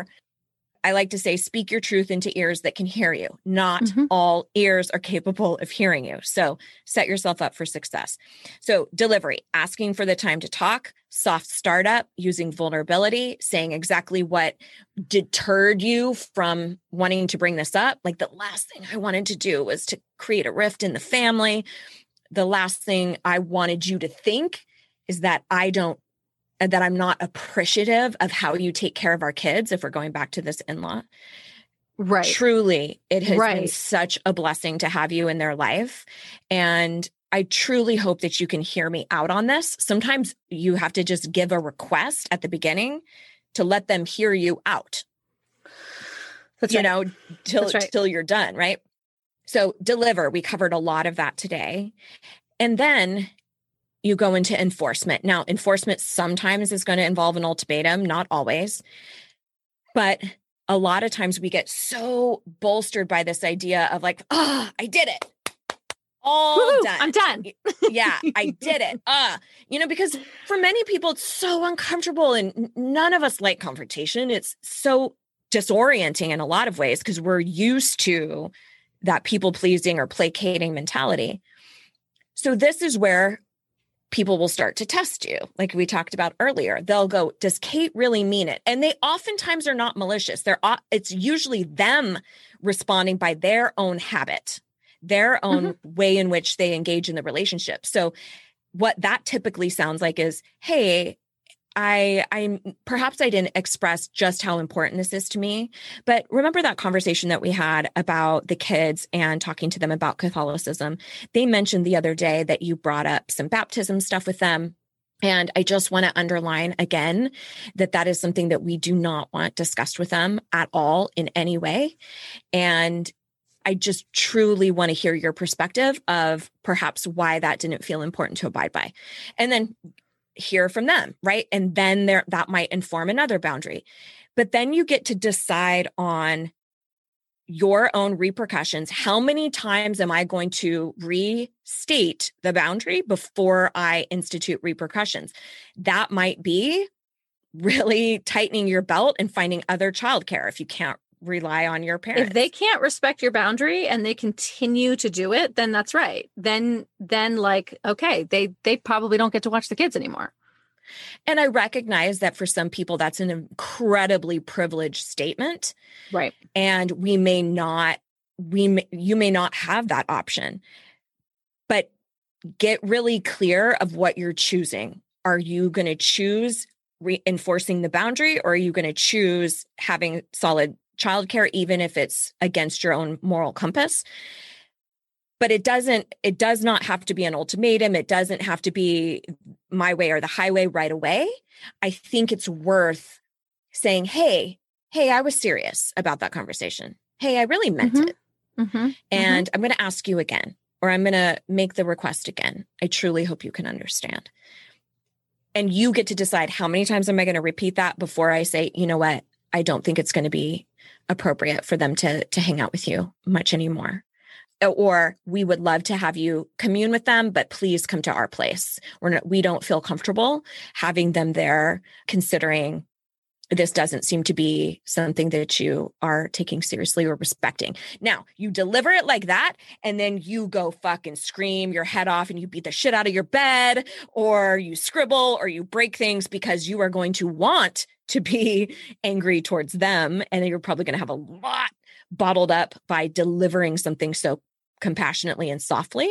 I like to say, speak your truth into ears that can hear you. Not all ears are capable of hearing you. So set yourself up for success. So delivery, asking for the time to talk, soft startup, using vulnerability, saying exactly what deterred you from wanting to bring this up. Like, the last thing I wanted to do was to create a rift in the family. The last thing I wanted you to think is that I'm not appreciative of how you take care of our kids, if we're going back to this in-law. Right. Truly, it has been such a blessing to have you in their life. And I truly hope that you can hear me out on this. Sometimes you have to just give a request at the beginning to let them hear you out. That's till you're done, right? So deliver, we covered a lot of that today. And then you go into enforcement. Now, enforcement sometimes is going to involve an ultimatum, not always. But a lot of times we get so bolstered by this idea of like, I did it. All done. I'm done. Yeah, I did it. Because for many people, it's so uncomfortable, and none of us like confrontation. It's so disorienting in a lot of ways because we're used to that people pleasing or placating mentality. So this is where people will start to test you. Like we talked about earlier, they'll go, does Kate really mean it? And they oftentimes are not malicious. It's usually them responding by their own habit, their own way in which they engage in the relationship. So what that typically sounds like is, hey, I perhaps I didn't express just how important this is to me, but remember that conversation that we had about the kids and talking to them about Catholicism. They mentioned the other day that you brought up some baptism stuff with them. And I just want to underline again that is something that we do not want discussed with them at all in any way. And I just truly want to hear your perspective of perhaps why that didn't feel important to abide by. And then hear from them, right? And then that might inform another boundary. But then you get to decide on your own repercussions. How many times am I going to restate the boundary before I institute repercussions? That might be really tightening your belt and finding other childcare if you can't rely on your parents. If they can't respect your boundary and they continue to do it, then that's right. Then like, okay, they probably don't get to watch the kids anymore. And I recognize that for some people, that's an incredibly privileged statement. Right. And you may not have that option, but get really clear of what you're choosing. Are you going to choose reinforcing the boundary, or are you going to choose having solid childcare, even if it's against your own moral compass? But it does not have to be an ultimatum. It doesn't have to be my way or the highway right away. I think it's worth saying, hey, I was serious about that conversation. Hey, I really meant it. And I'm going to ask you again, or I'm going to make the request again. I truly hope you can understand. And you get to decide how many times am I going to repeat that before I say, you know what, I don't think it's going to be appropriate for them to hang out with you much anymore. Or we would love to have you commune with them, but please come to our place. We don't feel comfortable having them there, considering this doesn't seem to be something that you are taking seriously or respecting. Now, you deliver it like that, and then you go fucking scream your head off and you beat the shit out of your bed, or you scribble, or you break things because you are going to want to be angry towards them. And you're probably going to have a lot bottled up by delivering something so compassionately and softly.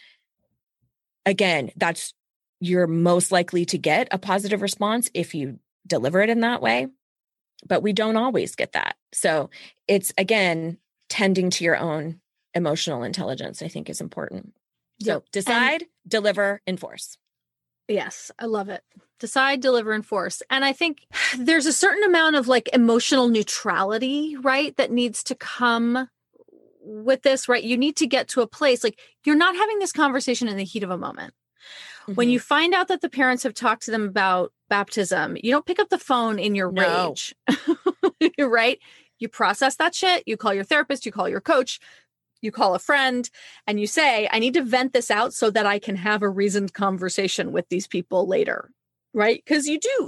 Again, you're most likely to get a positive response if you deliver it in that way, but we don't always get that. So it's, again, tending to your own emotional intelligence, I think, is important. So decide, deliver, enforce. Yes, I love it. Decide, deliver, enforce. And I think there's a certain amount of like emotional neutrality, right, that needs to come with this, right? You need to get to a place like you're not having this conversation in the heat of a moment. Mm-hmm. When you find out that the parents have talked to them about baptism, you don't pick up the phone in your rage, right? You process that shit. You call your therapist, you call your coach, you call a friend, and you say, I need to vent this out so that I can have a reasoned conversation with these people later, right? Because you do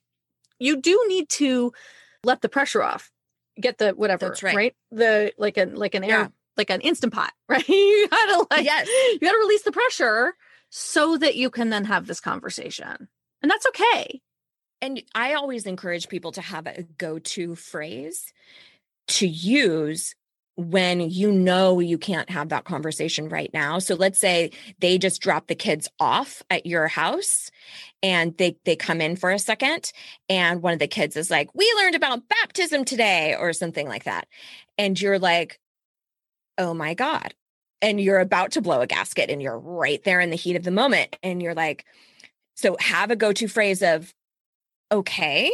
need to let the pressure off, get the whatever, that's right? The like an air, like an Instant Pot, right? You gotta release the pressure so that you can then have this conversation. And that's okay. And I always encourage people to have a go-to phrase to use when you know you can't have that conversation right now. So let's say they just drop the kids off at your house and they come in for a second, and one of the kids is like, we learned about baptism today, or something like that. And you're like, oh my God. And you're about to blow a gasket and you're right there in the heat of the moment. And you're like, so have a go-to phrase of, okay,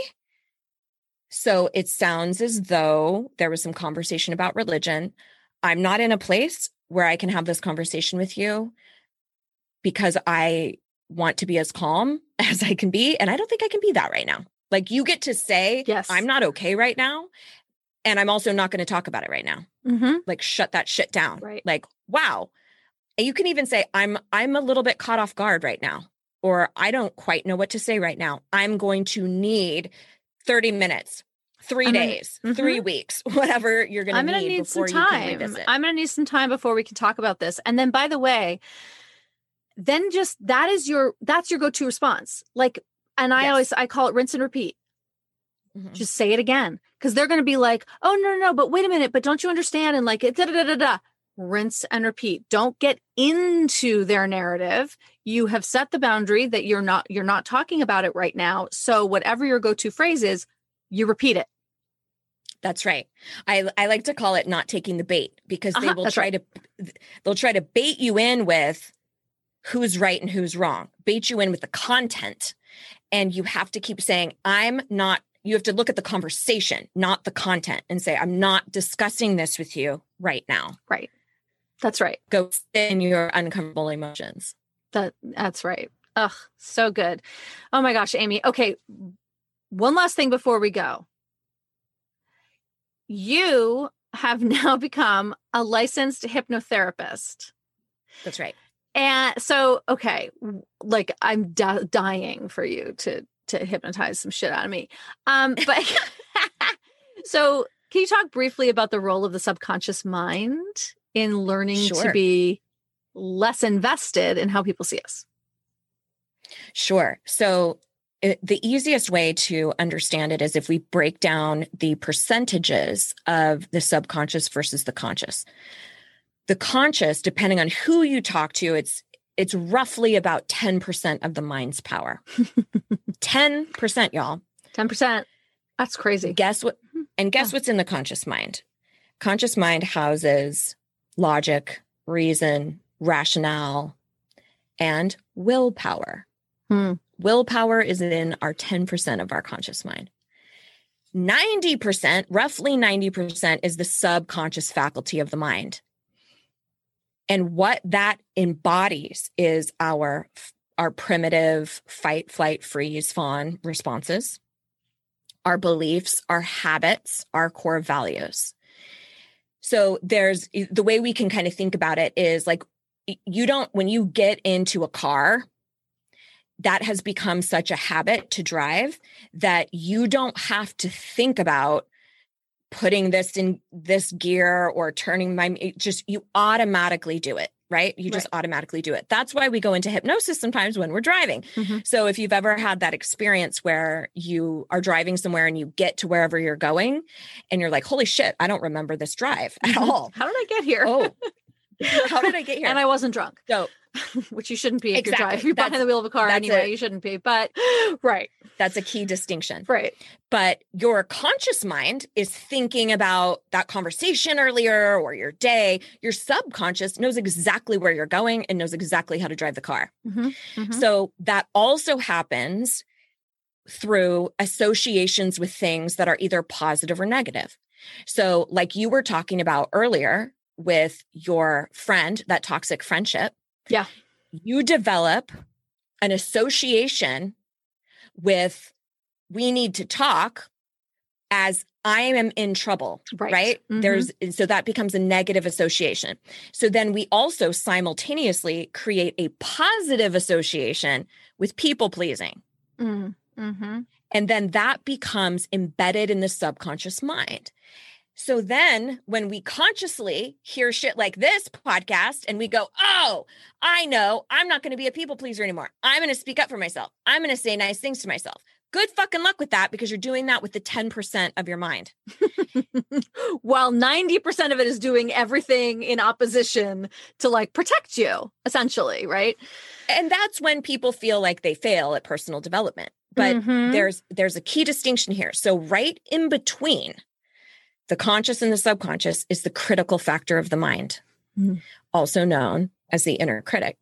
so it sounds as though there was some conversation about religion. I'm not in a place where I can have this conversation with you because I want to be as calm as I can be. And I don't think I can be that right now. Like, you get to say, yes, I'm not okay right now. And I'm also not going to talk about it right now. Mm-hmm. Like, shut that shit down. Right. Like, wow. And you can even say, I'm a little bit caught off guard right now, or I don't quite know what to say right now. I'm going to need 30 minutes, 3 days, 3 weeks, whatever you're going to need before you can revisit. I'm going to need some time before we can talk about this. And then, by the way, then just that's your go-to response. Like, and I call it rinse and repeat. Mm-hmm. Just say it again. Because they're going to be like, oh, no, but wait a minute, but don't you understand? And like, rinse and repeat. Don't get into their narrative. You have set the boundary that you're not talking about it right now. So whatever your go-to phrase is, you repeat it. That's right. I like to call it not taking the bait, because they will they'll try to bait you in with who's right and who's wrong, bait you in with the content. And you have to keep saying, you have to look at the conversation, not the content, and say, I'm not discussing this with you right now. Right. That's right. Go sit in your uncomfortable emotions. That's right. Ugh, so good. Oh my gosh, Amy. Okay. One last thing before we go. You have now become a licensed hypnotherapist. That's right. And so, okay, like I'm dying for you to hypnotize some shit out of me. But so can you talk briefly about the role of the subconscious mind in learning to be less invested in how people see us? Sure. So the easiest way to understand it is if we break down the percentages of the subconscious versus the conscious. The conscious, depending on who you talk to, it's roughly about 10% of the mind's power. 10%, y'all. 10%. That's crazy. Guess what's in the conscious mind? Conscious mind houses logic, reason, rationale, and willpower. Willpower is in our 10% of our conscious mind. 90%, roughly 90%, is the subconscious faculty of the mind. And what that embodies is our our primitive fight, flight, freeze, fawn responses, our beliefs, our habits, our core values. So there's the way we can kind of think about it is like, when you get into a car, that has become such a habit to drive that you don't have to think about putting this in this gear or turning you automatically do it, right? You just automatically do it. That's why we go into hypnosis sometimes when we're driving. Mm-hmm. So if you've ever had that experience where you are driving somewhere and you get to wherever you're going and you're like, holy shit, I don't remember this drive at all. How did I get here? Oh, how did I get here? And I wasn't drunk. So, which you shouldn't be if Exactly. you're driving. If you're behind the wheel of a car anyway, you shouldn't be. But right. That's a key distinction. Right. But your conscious mind is thinking about that conversation earlier or your day. Your subconscious knows exactly where you're going and knows exactly how to drive the car. Mm-hmm. Mm-hmm. So that also happens through associations with things that are either positive or negative. So like you were talking about earlier with your friend, that toxic friendship. Yeah. You develop an association with we need to talk as I am in trouble, right? Mm-hmm. So that becomes a negative association. So then we also simultaneously create a positive association with people pleasing. Mm-hmm. And then that becomes embedded in the subconscious mind. So then when we consciously hear shit like this podcast and we go, oh, I know I'm not going to be a people pleaser anymore. I'm going to speak up for myself. I'm going to say nice things to myself. Good fucking luck with that because you're doing that with the 10% of your mind. While 90% of it is doing everything in opposition to like protect you, essentially, right? And that's when people feel like they fail at personal development. But there's a key distinction here. So right in between the conscious and the subconscious is the critical factor of the mind, also known as the inner critic.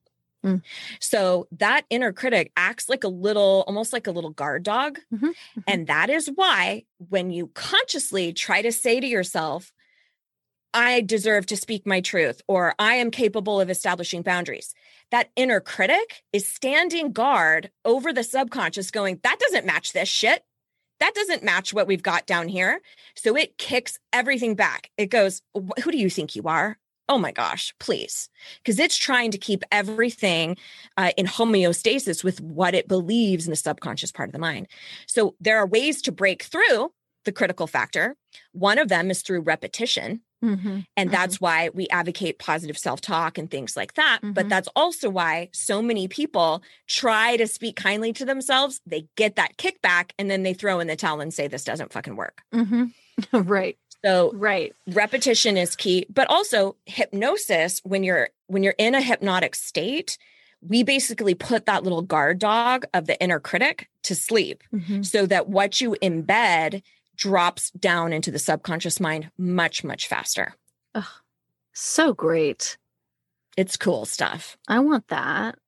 So that inner critic acts like almost like a little guard dog. And that is why when you consciously try to say to yourself, I deserve to speak my truth, or I am capable of establishing boundaries, that inner critic is standing guard over the subconscious going, that doesn't match this shit. That doesn't match what we've got down here. So it kicks everything back. It goes, who do you think you are? Oh my gosh, please. Because it's trying to keep everything in homeostasis with what it believes in the subconscious part of the mind. So there are ways to break through the critical factor. One of them is through repetition. And that's why we advocate positive self-talk and things like that. But that's also why so many people try to speak kindly to themselves. They get that kickback and then they throw in the towel and say, this doesn't fucking work. Right. So repetition is key, but also hypnosis, when you're in a hypnotic state, we basically put that little guard dog of the inner critic to sleep so that what you embed drops down into the subconscious mind much, much faster. Oh, so great. It's cool stuff. I want that.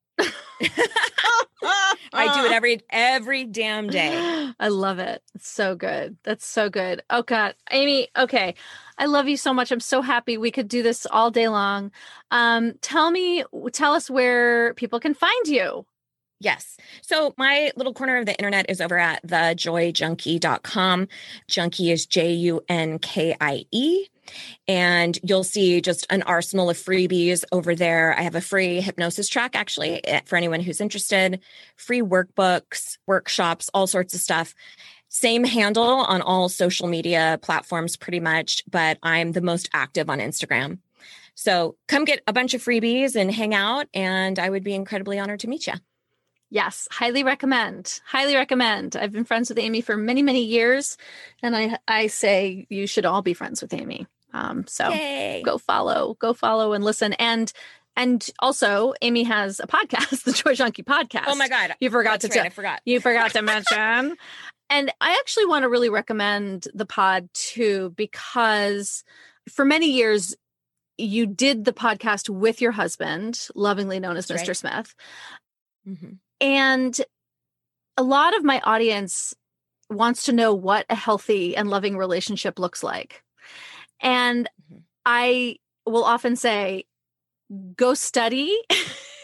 I do it every damn day. I love it. It's so good. That's so good. Oh God, Amy. Okay. I love you so much. I'm so happy we could do this all day long. Tell us where people can find you. Yes. So my little corner of the internet is over at thejoyjunkie.com. Junkie is Junkie. And you'll see just an arsenal of freebies over there. I have a free hypnosis track, actually, for anyone who's interested, free workbooks, workshops, all sorts of stuff. Same handle on all social media platforms, pretty much, but I'm the most active on Instagram. So come get a bunch of freebies and hang out, and I would be incredibly honored to meet you. Yes, highly recommend. Highly recommend. I've been friends with Amy for many, many years, and I say you should all be friends with Amy. So Yay. go follow and listen. And also Amy has a podcast, the Joy Junkie podcast. Oh my God. You forgot I forgot. You forgot to mention. And I actually want to really recommend the pod too, because for many years you did the podcast with your husband, lovingly known as That's Mr. right. Smith. Mm-hmm. And a lot of my audience wants to know what a healthy and loving relationship looks like. And I will often say, go study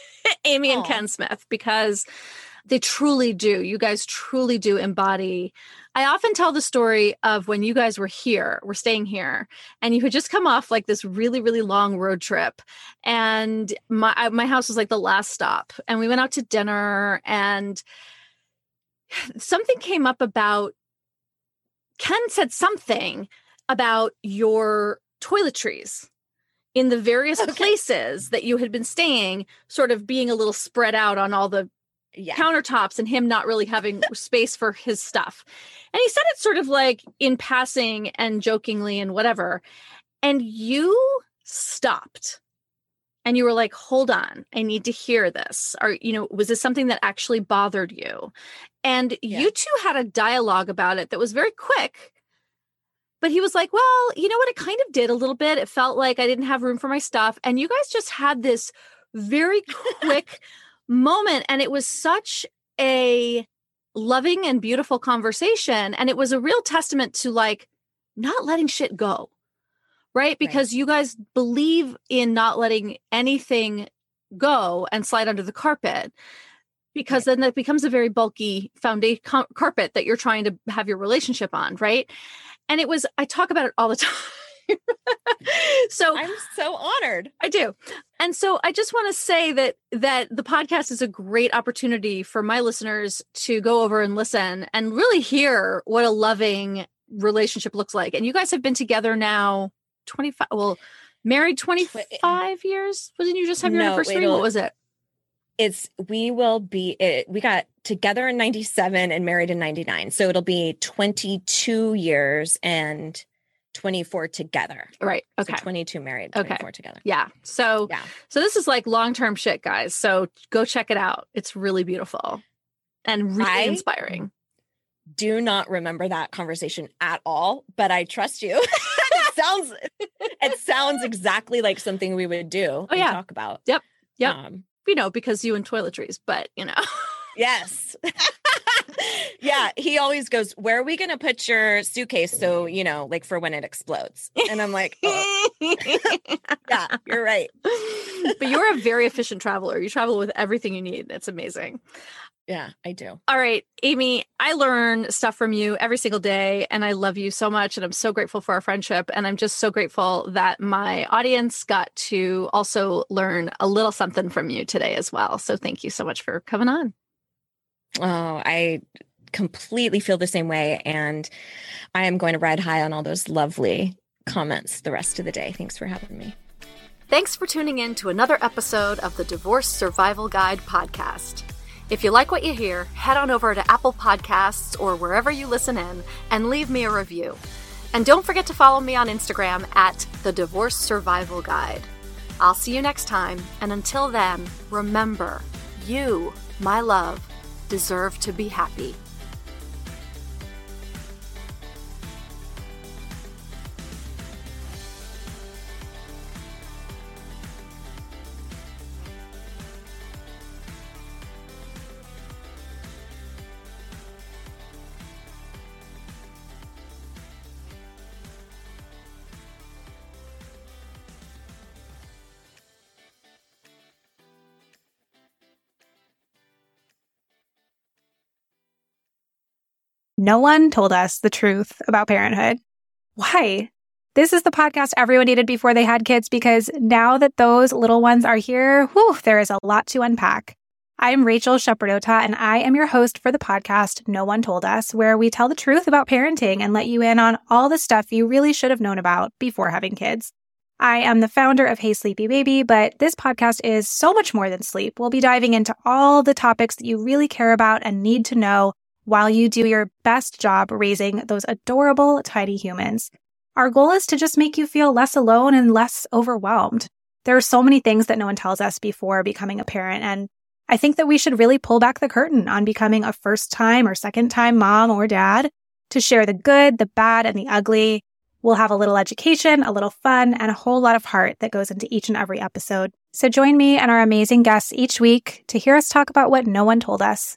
Amy and Ken Smith, because they truly do. You guys truly do embody. I often tell the story of when you guys were staying here, and you had just come off like this really, really long road trip. And my house was like the last stop. And we went out to dinner, and something came up about, Ken said something about your toiletries in the various places that you had been staying, sort of being a little spread out on all the countertops, and him not really having space for his stuff. And he said it sort of like in passing and jokingly and whatever. And you stopped and you were like, hold on, I need to hear this. Or, was this something that actually bothered you? And you two had a dialogue about it that was very quick. But he was like, well, you know what? It kind of did a little bit. It felt like I didn't have room for my stuff. And you guys just had this very quick moment. And it was such a loving and beautiful conversation. And it was a real testament to like not letting shit go, right? Because you guys believe in not letting anything go and slide under the carpet, because then that becomes a very bulky foundation carpet that you're trying to have your relationship on, right? And I talk about it all the time. So I'm so honored. I do. And so I just want to say that the podcast is a great opportunity for my listeners to go over and listen and really hear what a loving relationship looks like. And you guys have been together now married 25 years. Wasn't you just have your anniversary? What was it? We got together in 97 and married in 99. So it'll be 22 years and 24 together. Right. Okay. So 22 married, 24 together. Yeah. So this is like long-term shit, guys. So go check it out. It's really beautiful and really inspiring. Do not remember that conversation at all, but I trust you. It sounds exactly like something we would do and talk about. Yep. Because you and toiletries, but Yes. Yeah. He always goes, where are we going to put your suitcase? So, like for when it explodes. And I'm like, oh. Yeah, you're right. But you're a very efficient traveler. You travel with everything you need. It's amazing. Yeah, I do. All right, Amy, I learn stuff from you every single day, and I love you so much, and I'm so grateful for our friendship, and I'm just so grateful that my audience got to also learn a little something from you today as well. So thank you so much for coming on. Oh, I completely feel the same way, and I am going to ride high on all those lovely comments the rest of the day. Thanks for having me. Thanks for tuning in to another episode of the Divorce Survival Guide podcast. If you like what you hear, head on over to Apple Podcasts or wherever you listen in and leave me a review. And don't forget to follow me on Instagram at The Divorce Survival Guide. I'll see you next time, and until then, remember, you, my love, deserve to be happy. No one told us the truth about parenthood. Why? This is the podcast everyone needed before they had kids, because now that those little ones are here, there is a lot to unpack. I'm Rachel Shepardota, and I am your host for the podcast No One Told Us, where we tell the truth about parenting and let you in on all the stuff you really should have known about before having kids. I am the founder of Hey Sleepy Baby, but this podcast is so much more than sleep. We'll be diving into all the topics that you really care about and need to know while you do your best job raising those adorable, tiny humans. Our goal is to just make you feel less alone and less overwhelmed. There are so many things that no one tells us before becoming a parent, and I think that we should really pull back the curtain on becoming a first-time or second-time mom or dad to share the good, the bad, and the ugly. We'll have a little education, a little fun, and a whole lot of heart that goes into each and every episode. So join me and our amazing guests each week to hear us talk about what no one told us.